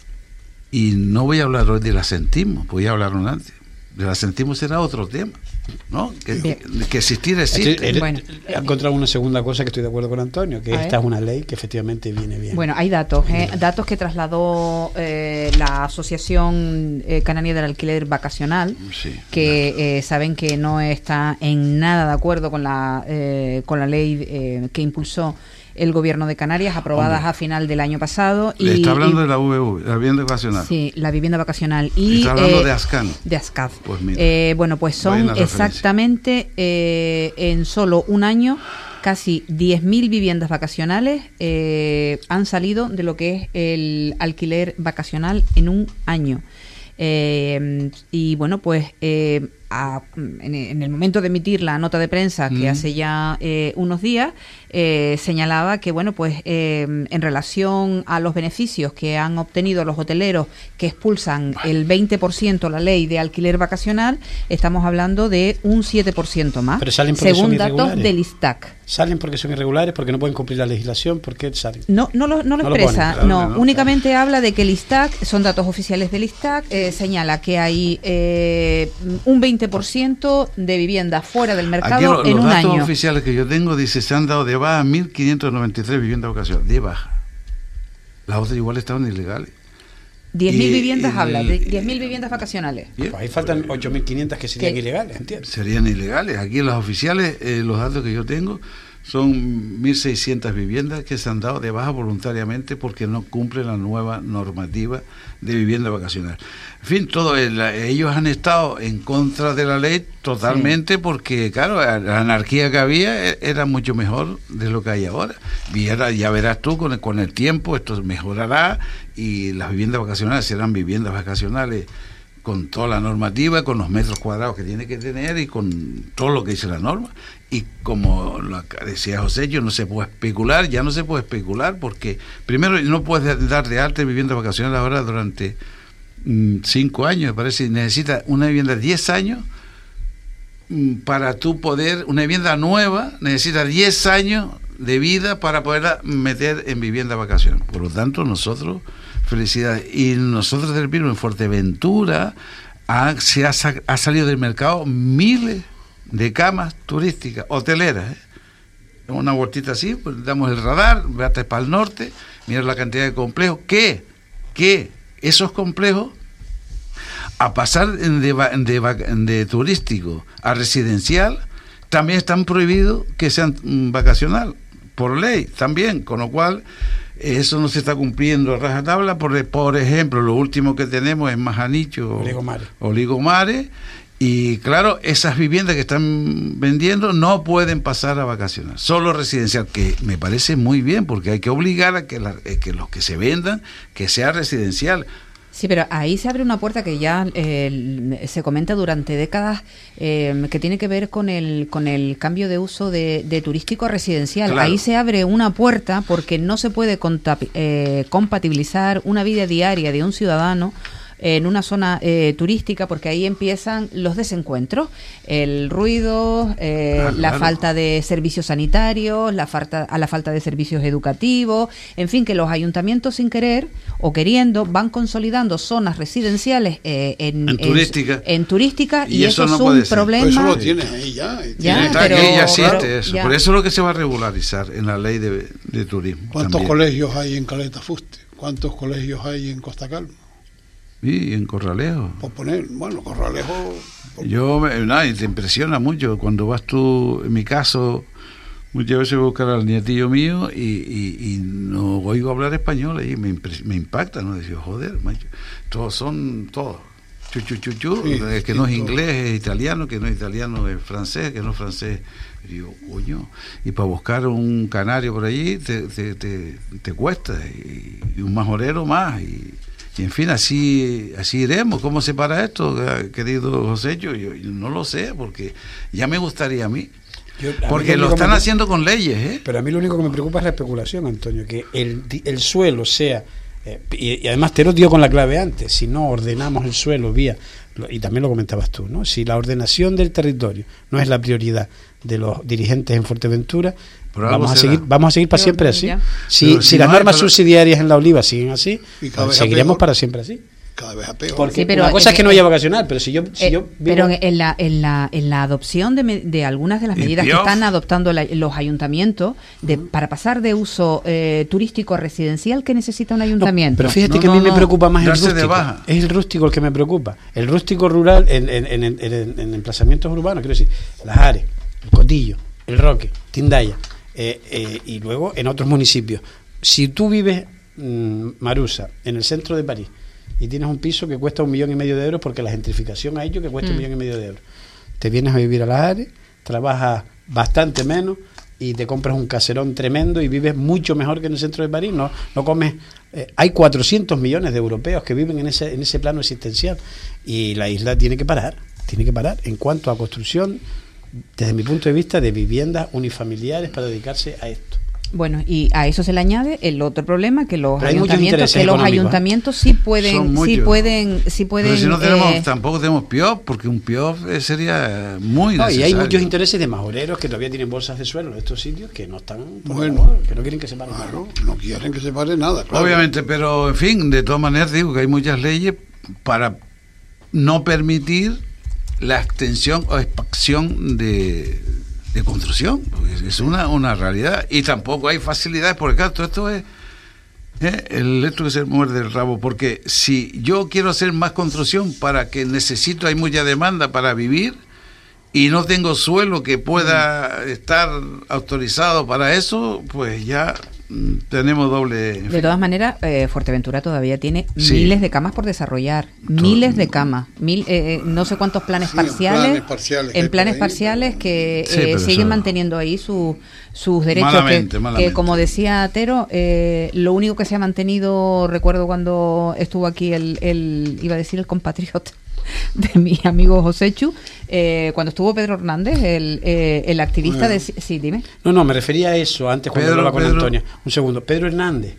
Y no voy a hablar hoy del asentismo, voy a hablar antes. Del asentismo será otro tema, ¿no? Que, que, que existir existe. Él, bueno, he encontrado una segunda cosa que estoy de acuerdo con Antonio, que esta ver. es una ley que efectivamente viene bien. Bueno, hay datos, ¿eh? datos que trasladó eh, la Asociación eh, Canaria del Alquiler Vacacional, sí, que claro. eh, saben que no está en nada de acuerdo con la eh, con la ley eh, que impulsó el gobierno de Canarias, aprobadas Hombre. a final del año pasado. Le y, está hablando y, de la V V, la vivienda vacacional. Sí, la vivienda vacacional. Y está hablando eh, de ASCAN. De ASCAD. Pues mira, eh, bueno, pues son exactamente eh, en solo un año casi diez mil viviendas vacacionales eh, han salido de lo que es el alquiler vacacional en un año. Eh, y bueno, pues eh, a, en, en el momento de emitir la nota de prensa, que mm. hace ya eh, unos días, eh, señalaba que bueno, pues eh, en relación a los beneficios que han obtenido los hoteleros que expulsan el veinte por ciento la ley de alquiler vacacional, estamos hablando de un siete por ciento más, pero salen porque según son datos del ISTAC. ¿Salen porque son irregulares, porque no pueden cumplir la legislación? ¿Por qué salen? No, no lo, no lo no expresa, lo ponen, claro, no, no, únicamente claro. habla de que el ISTAC, son datos oficiales del ISTAC, eh, señala que hay eh, un veinte por ciento de viviendas fuera del mercado lo, en un año. Los datos oficiales que yo tengo dice se han dado de baja mil quinientas noventa y tres viviendas vacacionales, de baja. Las otras igual estaban ilegales. diez mil viviendas el, habla, de diez mil viviendas vacacionales. Pues ahí faltan ocho mil quinientas que serían ¿Qué? ilegales, ¿entiendes? Serían ilegales. Aquí los oficiales, eh, los datos que yo tengo, son mil seiscientas viviendas que se han dado de baja voluntariamente porque no cumplen la nueva normativa de vivienda vacacional. En fin, todo el, ellos han estado en contra de la ley totalmente sí. porque, claro, la anarquía que había era mucho mejor de lo que hay ahora. Y ahora ya verás tú, con el, con el tiempo esto mejorará y las viviendas vacacionales serán viviendas vacacionales con toda la normativa, con los metros cuadrados que tiene que tener y con todo lo que dice la norma. Y como lo decía José, yo no se puede especular, ya no se puede especular porque primero no puedes dar de alta vivienda vacacional ahora durante mmm, cinco años, me parece, necesita una vivienda de diez años mmm, para tú poder, una vivienda nueva necesita diez años de vida para poderla meter en vivienda vacacional. Por lo tanto, nosotros, felicidades. Y nosotros del Pino en Fuerteventura ha, se ha, ha salido del mercado miles de camas turísticas, hoteleras, ¿eh? Una vueltita así, pues damos el radar, vete para el norte, mira la cantidad de complejos, que, que esos complejos, a pasar de, de, de turístico a residencial, también están prohibidos que sean vacacional, por ley también, con lo cual eso no se está cumpliendo a rajatabla. Por, por ejemplo, lo último que tenemos es Majanicho, Oligomare. Oligomare, y claro, esas viviendas que están vendiendo no pueden pasar a vacacionar, solo residencial, que me parece muy bien, porque hay que obligar a que, la, que los que se vendan, que sea residencial. Sí, pero ahí se abre una puerta que ya eh, se comenta durante décadas, eh, que tiene que ver con el con el cambio de uso de, de turístico a residencial. Claro. Ahí se abre una puerta porque no se puede contap- eh, compatibilizar una vida diaria de un ciudadano en una zona eh, turística, porque ahí empiezan los desencuentros, el ruido, eh, ah, la claro. falta de servicios sanitarios, la falta, a la falta de servicios educativos, en fin, que los ayuntamientos sin querer o queriendo van consolidando zonas residenciales eh, en, en, turística. en, en turística y, y eso, eso es no un puede problema. Pues eso lo tienes ahí ya. ya está pero, aquí, ya existe claro, eso. Ya. Por eso es lo que se va a regularizar en la ley de, de turismo. ¿Cuántos también. colegios hay en Caleta Fuste? ¿Cuántos colegios hay en Costa Calma? Y en Corralejo. Por poner, bueno, Corralejo. Por... Yo, nada, te impresiona mucho cuando vas tú, en mi caso, muchas veces voy a buscar al nietillo mío y, y, y no oigo hablar español y me, me impacta, ¿no? Decía, joder, macho, todos son, todos. Chu, chu, chu, chu, sí, que sí, no es inglés, es italiano, que no es italiano, es francés, que no es francés. Y digo, coño, y para buscar un canario por allí te, te, te, te cuesta, y, y un majorero más, y. Y en fin, así así iremos. ¿Cómo se para esto, querido José? Yo, yo, yo no lo sé, porque ya me gustaría a mí. Yo, a porque mí lo, lo están me... haciendo con leyes, ¿eh? Pero a mí lo único que me preocupa es la especulación, Antonio, que el, el suelo sea... Eh, y, y además te lo digo con la clave antes, si no ordenamos el suelo vía... Y también lo comentabas tú, ¿no? Si la ordenación del territorio no es la prioridad de los dirigentes en Fuerteventura... Vamos a, seguir, vamos a seguir para siempre así. Si, si, si las no normas hay, pero... subsidiarias en la Oliva siguen así, pues seguiremos para siempre así. Cada vez a peor. Porque sí, pero una cosa es, es que no haya vacacional, pero si yo... Si eh, yo vivo... Pero en la, en, la, en la adopción de, me, de algunas de las medidas que están adoptando la, los ayuntamientos de, uh-huh. para pasar de uso eh, turístico a residencial, ¿qué necesita un ayuntamiento? No, pero fíjate no, que no, a mí no, me preocupa más el rústico. Es el rústico el que me preocupa. El rústico rural en, en, en, en, en, en emplazamientos urbanos, quiero decir, Las Ares, el Cotillo, el Roque, Tindaya. Eh, eh, y luego en otros municipios. Si tú vives, mmm, Marusa, en el centro de París, y tienes un piso que cuesta un millón y medio de euros, porque la gentrificación ha hecho que cuesta mm. un millón y medio de euros, te vienes a vivir a Las Ares, trabajas bastante menos y te compras un caserón tremendo y vives mucho mejor que en el centro de París. No, no comes. Eh, hay cuatrocientos millones de europeos que viven en ese, en ese plano existencial, y la isla tiene que parar, tiene que parar en cuanto a construcción, desde mi punto de vista, de viviendas unifamiliares para dedicarse a esto. Bueno, y a eso se le añade el otro problema, que los Pero ayuntamientos que los ayuntamientos ¿eh? sí pueden sí pueden sí pueden Pero si no tenemos eh, tampoco tenemos P I O F, porque un P I O F sería muy no, necesario. Y hay muchos intereses de majoreros que todavía tienen bolsas de suelo en estos sitios que no están bueno, que no quieren que se pare claro, nada. No quieren que se pare nada, claro. Obviamente, pero en fin, de todas maneras digo que hay muchas leyes para no permitir la extensión o expansión de, de construcción, porque es una, una realidad, y tampoco hay facilidades, porque claro, todo esto es eh, el esto que se muerde el rabo, porque si yo quiero hacer más construcción para que necesito, hay mucha demanda para vivir, y no tengo suelo que pueda estar autorizado para eso, pues ya tenemos doble... En fin. De todas maneras, eh, Fuerteventura todavía tiene sí. miles de camas por desarrollar, Todo, miles de camas, mil, eh, no sé cuántos planes sí, parciales, en planes parciales, en planes ahí, parciales que sí, eh, siguen eso... manteniendo ahí su, sus derechos, malamente, que, malamente. que como decía Tero, eh, lo único que se ha mantenido, recuerdo cuando estuvo aquí el, el iba a decir el compatriota, de mi amigo Josechu, eh, cuando estuvo Pedro Hernández, el, eh, el activista bueno. de... Sí, dime. No, no, me refería a eso antes cuando Pedro, hablaba con Pedro. Antonio. Un segundo. Pedro Hernández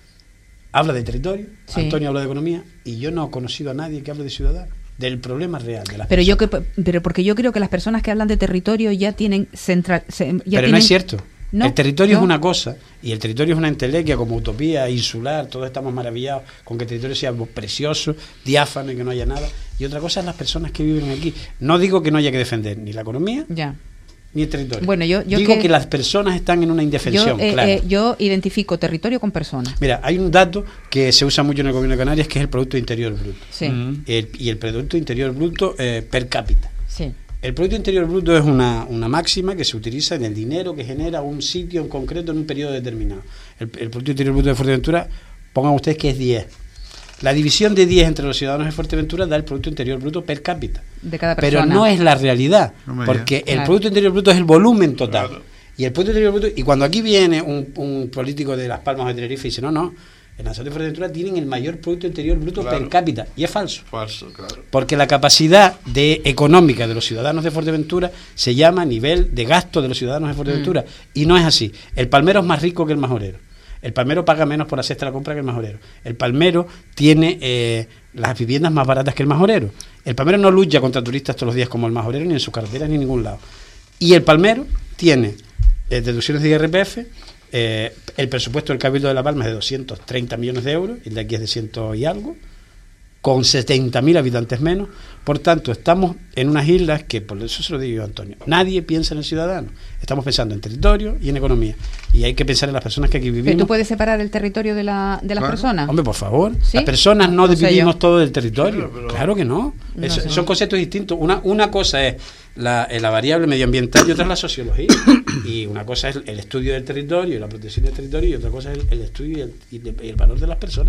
habla de territorio, Sí. Antonio habla de economía, y yo no he conocido a nadie que hable de ciudadanos, del problema real de las Pero yo personas. que, pero porque yo creo que las personas que hablan de territorio ya tienen central, se- ya Pero tienen, no es cierto. No, el territorio no. es una cosa, y el territorio es una entelequia como utopía insular, todos estamos maravillados con que el territorio sea precioso, diáfano y que no haya nada. Y otra cosa es las personas que viven aquí. No digo que no haya que defender ni la economía Ya. ni el territorio. Bueno, yo- yo digo que- que, las personas están en una Yo, indefensión, eh, claro. eh, yo identifico territorio con persona. Mira, hay un dato que se usa mucho en el gobierno de Canarias, que es el Producto Interior Bruto. Sí, El- y el Producto Interior Bruto eh, per cápita. sí. El Producto Interior Bruto es una, una máxima que se utiliza en el dinero que genera un sitio en concreto en un periodo determinado. El, el Producto Interior Bruto de Fuerteventura, pongan ustedes que es diez. La división de diez entre los ciudadanos de Fuerteventura da el Producto Interior Bruto per cápita. De cada Pero persona. no es la realidad, No me porque digas. el Producto Interior Bruto es el volumen total. Claro. Y el Producto Interior Bruto, y cuando aquí viene un, un político de Las Palmas de Tenerife y dice, no, no, en la ciudad de Fuerteventura tienen el mayor Producto Interior Bruto Claro. per cápita, y es falso. Falso, claro. Porque la capacidad de económica de los ciudadanos de Fuerteventura se llama nivel de gasto de los ciudadanos de Fuerteventura. Mm. Y no es así. El palmero es más rico que el majorero. El palmero paga menos por la cesta de la compra que el majorero. El palmero tiene eh, las viviendas más baratas que el majorero. El palmero no lucha contra turistas todos los días como el majorero, ni en sus carreteras, ni en ningún lado. Y el palmero tiene eh, deducciones de I R P F. Eh, el presupuesto del Cabildo de La Palma es de doscientos treinta millones de euros, el de aquí es de ciento y algo, con setenta mil habitantes menos. Por tanto, estamos en unas islas que, por eso se lo digo yo, Antonio, nadie piensa en el ciudadano. Estamos pensando en territorio y en economía. Y hay que pensar en las personas que aquí Pero vivimos. tú puedes separar el territorio de, la, de las Claro. personas. Hombre, por favor, ¿Sí? las personas no, No sé vivimos yo. todo del territorio. Claro, pero- Claro que no. No Es- sé. Son conceptos distintos. Una, una cosa es la, eh, la variable medioambiental y otra es la sociología. Y una cosa es el estudio del territorio y la protección del territorio, y otra cosa es el, el estudio y el, y de- y el valor de las personas.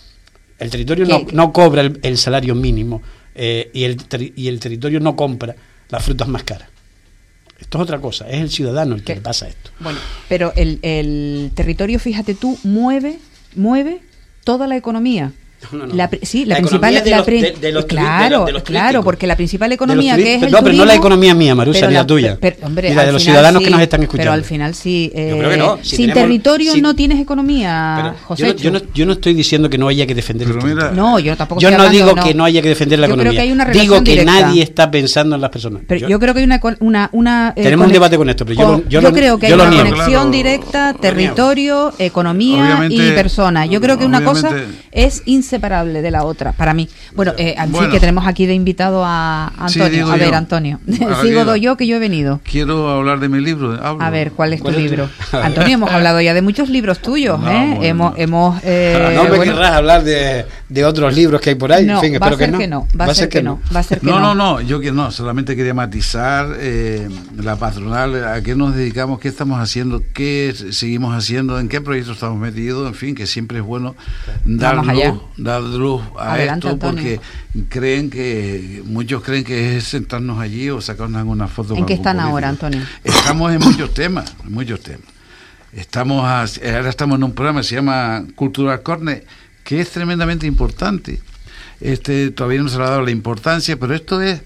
El territorio no, ¿Qué? no cobra el, el salario mínimo eh, y, el, ter- y el territorio no compra las frutas más caras. Esto es otra cosa, es el ciudadano el que ¿Qué? le pasa esto. Bueno, pero el, el territorio, fíjate tú, mueve, mueve toda la economía. No, no, no. La, pri- sí, la, La principal, economía de la los- pri- de- de los turi- claro, de los- de los claro, turísticos. porque la principal De economía los que es turi- el no, pero no turismo, la economía mía, Marusa, pero ni la tuya. per- hombre, Ni la al de los final ciudadanos sí, que nos están escuchando. Pero al final sí. eh, Yo creo que no, si sin tenemos- territorio si- no tienes economía, Pero José. yo, no, yo, no, yo no estoy diciendo que no haya que defender Pero el mira, territorio. No, yo tampoco Yo estoy no hablando, digo que no haya que defender la Yo creo economía. que hay una Digo relación que directa. nadie está pensando en las personas. Pero yo, creo que hay una co- una, una eh, Tenemos un conex- debate con esto, pero yo con- lo- yo lo- creo que yo hay lo una niego. conexión Claro, directa, lo territorio, economía Obviamente- y persona. Yo creo que una cosa obviamente- es inseparable de la otra, para mí. Bueno, eh, sí, Bueno. que tenemos aquí de invitado a Antonio. Sí, digo a ver, yo. Antonio. Ahora Sigo digo. do yo que yo he venido. Quiero hablar de mi libro. hablo. A ver, ¿cuál es tu ¿Cuál es tu- libro? Antonio, hemos hablado ya de muchos libros tuyos, No, ¿eh? bueno. Hemos, hemos eh, no me bueno, querrás hablar de, de otros libros que hay por ahí. no, en fin, va a espero ser que no. que no, va a ser que no, va a ser que No, no. no, no, yo que no, solamente quería matizar eh, la patronal, a qué nos dedicamos, qué estamos haciendo, qué seguimos haciendo, en qué proyectos estamos metidos, en fin, que siempre es bueno dar Vamos allá. luz, dar luz a Adelante, esto, Antonio. porque creen que, muchos creen que es sentarnos allí o sacarnos alguna foto. ¿En con qué algún están político. ahora, Antonio? Estamos en muchos temas, en muchos temas. Estamos a- ahora estamos en un programa que se llama Cultural Corner, que es tremendamente importante. Este todavía no se le ha dado la importancia, pero esto es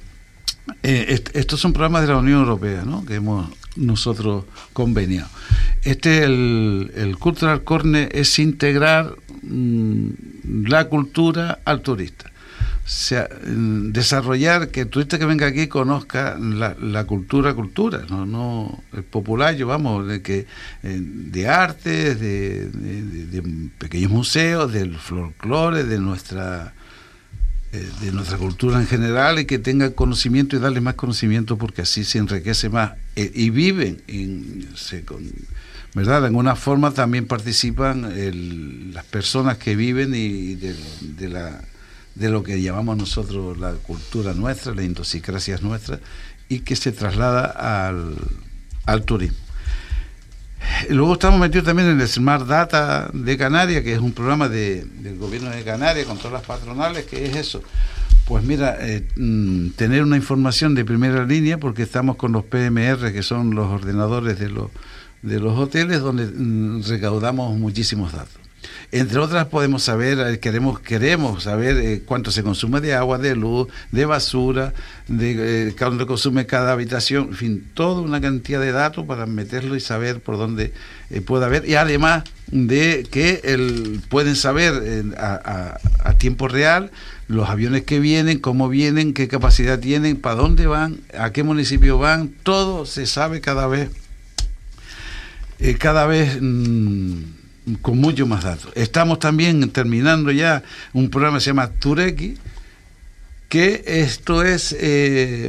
eh, est- estos son programas de la Unión Europea, ¿no?, que hemos nosotros conveniado. Este el, el Cultural Corner es integrar mm, la cultura al turista. O sea, mm, desarrollar que el turista que venga aquí conozca la, la cultura, cultura, no, no el populacho, vamos, de que eh, de arte, de, de, de- de pequeños museos, del folclore, de nuestra eh, de nuestra cultura en general, y que tenga conocimiento y darle más conocimiento, porque así se enriquece más eh, y viven en, se, con, ¿verdad? De alguna forma también participan el, las personas que viven y de, de la de lo que llamamos nosotros la cultura nuestra, la idiosincrasia nuestra, y que se traslada al, al turismo. Luego estamos metidos también en el Smart Data de Canarias, que es un programa de, del gobierno de Canarias con todas las patronales, que es eso. Pues mira, eh, mm, tener una información de primera línea, porque estamos con los P M R, que son los ordenadores de los, de los hoteles, donde mm, recaudamos muchísimos datos. Entre otras podemos saber, queremos queremos saber eh, cuánto se consume de agua, de luz, de basura, de eh, cuánto consume cada habitación, en fin, toda una cantidad de datos para meterlo y saber por dónde eh, puede haber, y además de que el, pueden saber eh, a, a, a tiempo real los aviones que vienen, cómo vienen, qué capacidad tienen, para dónde van, a qué municipio van, todo se sabe cada vez, eh, cada vez... Mmm, con mucho más datos. Estamos también terminando ya un programa que se llama Tureki, que esto es eh,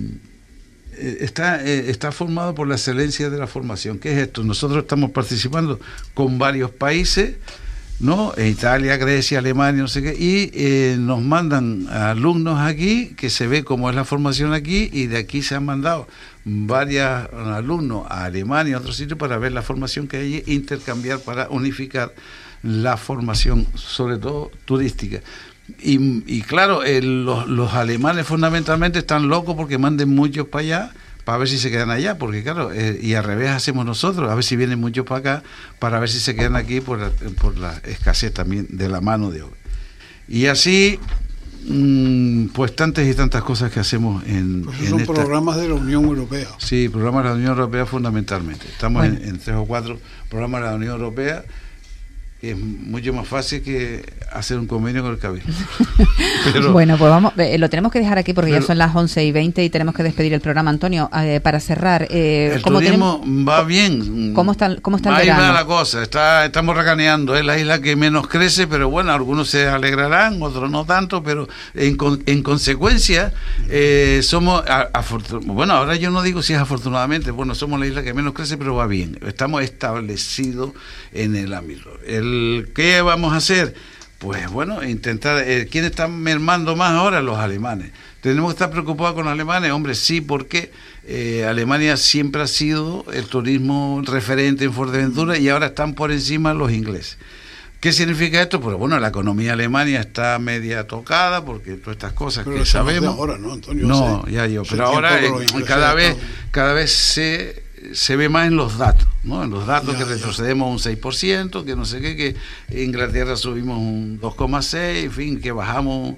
está eh, está formado por la excelencia de la formación. ¿Qué es esto? Nosotros estamos participando con varios países, ¿no? Italia, Grecia, Alemania, no sé qué, y eh, nos mandan alumnos aquí, que se ve cómo es la formación aquí, y de aquí se han mandado varios alumnos a Alemania y a otros sitios para ver la formación que hay, intercambiar para unificar la formación, sobre todo turística. Y, y claro, eh, los, los alemanes fundamentalmente están locos porque manden muchos para allá, para ver si se quedan allá, porque claro, eh, y al revés hacemos nosotros, a ver si vienen muchos para acá, para ver si se quedan aquí por la, por la escasez también de la mano de obra. Y así, mmm, pues tantas y tantas cosas que hacemos en... Pues en son esta, programas de la Unión Europea. Sí, programas de la Unión Europea fundamentalmente. Estamos bueno. en, en tres o cuatro programas de la Unión Europea, que es mucho más fácil que hacer un convenio con el Cabildo. Pero, bueno, pues vamos, eh, lo tenemos que dejar aquí porque pero, ya son las once y veinte y tenemos que despedir el programa. Antonio, eh, para cerrar, eh, el ¿cómo turismo tenemos, va bien. ¿Cómo está, cómo está el Ahí verano? va la cosa, está, estamos racaneando, es la isla que menos crece, pero bueno, algunos se alegrarán, otros no tanto, pero en, en consecuencia eh, somos, afortun- bueno, ahora yo no digo si es afortunadamente, bueno, somos la isla que menos crece, pero va bien, estamos establecidos en el ámbito. El ¿Qué vamos a hacer? Pues bueno, intentar... Eh, ¿Quién está mermando más ahora? Los alemanes. ¿Tenemos que estar preocupados con los alemanes? Hombre, sí, porque eh, Alemania siempre ha sido el turismo referente en Fuerteventura y ahora están por encima los ingleses. ¿Qué significa esto? Pues bueno, la economía de Alemania está media tocada porque todas estas cosas pero que sabemos... ahora, ¿no, Antonio? No, sé, ya yo, pero ahora eh, cada vez, cada vez se... se ve más en los datos, ¿no? En los datos ya, que retrocedemos ya. un seis por ciento, que no sé qué, que Inglaterra subimos un dos coma seis, en fin, que bajamos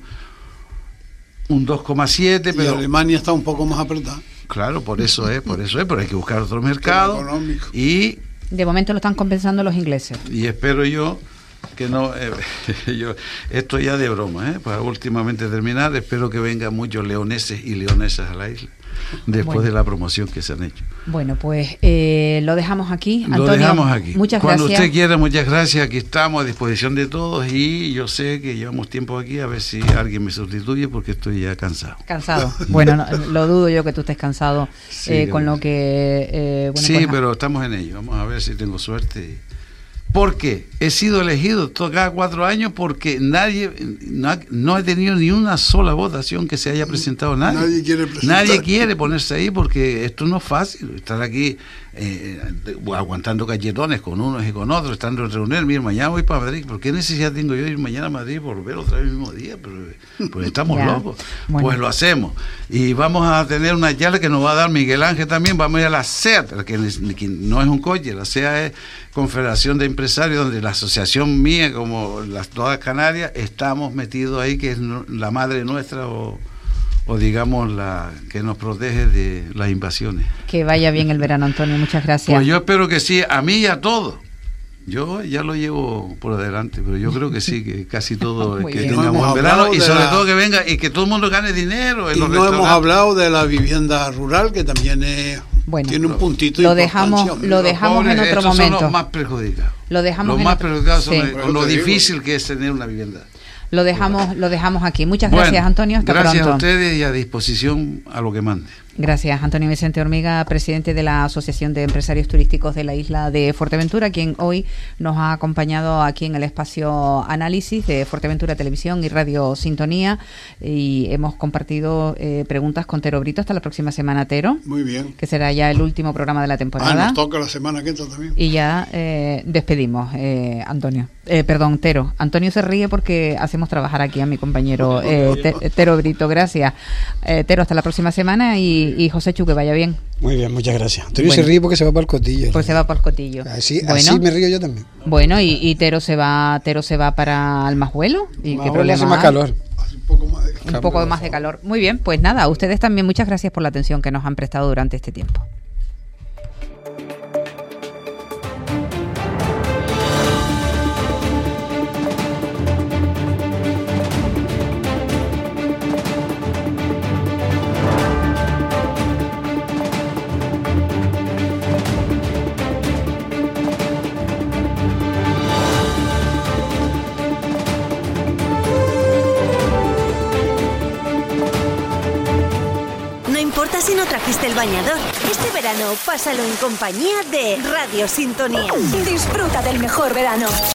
un dos coma siete, pero y Alemania está un poco más apretada. Claro, por eso es, por eso es, pero hay que buscar otro mercado y de momento lo están compensando los ingleses. Y espero yo que no, eh, yo esto ya de broma, ¿eh? Para últimamente terminar, espero que vengan muchos leoneses y leonesas a la isla después bueno. de la promoción que se han hecho. Bueno, pues eh, lo dejamos aquí. Antonio, lo dejamos aquí. Muchas Cuando gracias. usted quiera, muchas gracias. Aquí estamos a disposición de todos y yo sé que llevamos tiempo aquí, a ver si alguien me sustituye porque estoy ya cansado. Cansado. Bueno, no, lo dudo yo que tú estés cansado sí, eh, con lo que... Eh, bueno, sí, pues, pero estamos en ello. Vamos a ver si tengo suerte. ¿Por qué? He sido elegido cada cuatro años porque nadie, no, no he tenido ni una sola votación que se haya presentado nadie. Nadie quiere presentar. Nadie quiere ponerse ahí porque esto no es fácil. Estar aquí eh, aguantando cachetones con unos y con otros, estando en reuniones. Mira, mañana voy para Madrid. ¿Por qué necesidad tengo yo de ir mañana a Madrid por volver otra vez el mismo día? Pero, pues estamos yeah. locos. Bueno. Pues lo hacemos. Y vamos a tener una charla que nos va a dar Miguel Ángel también. Vamos a ir a la SEAT, que, que no es un coche, la SEAT es Confederación de Empresarios, donde la asociación mía, como las todas Canarias, estamos metidos ahí, que es la madre nuestra o, o digamos la que nos protege de las invasiones. Que vaya bien el verano, Antonio, muchas gracias. Pues yo espero que sí, a mí y a todos. Yo ya lo llevo por adelante, pero yo creo que sí, que casi todo que bien. tengamos no buen verano y sobre la... todo que venga y que todo el mundo gane dinero en y los no hemos hablado de la vivienda rural, que también es, bueno, tiene un puntito lo dejamos lo dejamos pobres, en otro estos momento. Son los más perjudicados. Lo dejamos los en más otro... perjudicados son sí. el, lo difícil que es tener una vivienda. Lo dejamos lo dejamos aquí. Muchas bueno, gracias, Antonio. Hasta gracias pronto. a ustedes y a disposición a lo que mande. Gracias, Antonio Vicente Hormiga, presidente de la Asociación de Empresarios Turísticos de la isla de Fuerteventura, quien hoy nos ha acompañado aquí en el espacio Análisis de Fuerteventura Televisión y Radio Sintonía, y hemos compartido eh, preguntas con Tero Brito. Hasta la próxima semana, Tero. Muy bien. Que será ya el último programa de la temporada. Ah, nos toca la semana que entra también. Y ya eh, despedimos, eh, Antonio. Eh, perdón, Tero. Antonio se ríe porque hacemos trabajar aquí a mi compañero eh, Te- Tero Brito. Gracias. Eh, Tero, hasta la próxima semana y y, y Joséchu, que vaya bien. Muy bien, muchas gracias. Antonio Bueno. se ríe porque se va para el cotillo. Pues se va para el cotillo. Así, bueno, así me río yo también. Bueno, y, y Tero se va Tero se va para Almajuelo. ¿Y qué problema hace más hay? calor. Hace un poco más de Un cambio poco de más de favor. calor. Muy bien, pues nada, a ustedes también muchas gracias por la atención que nos han prestado durante este tiempo. No importa si no trajiste el bañador. Este verano pásalo en compañía de Radio Sintonía. Disfruta del mejor verano.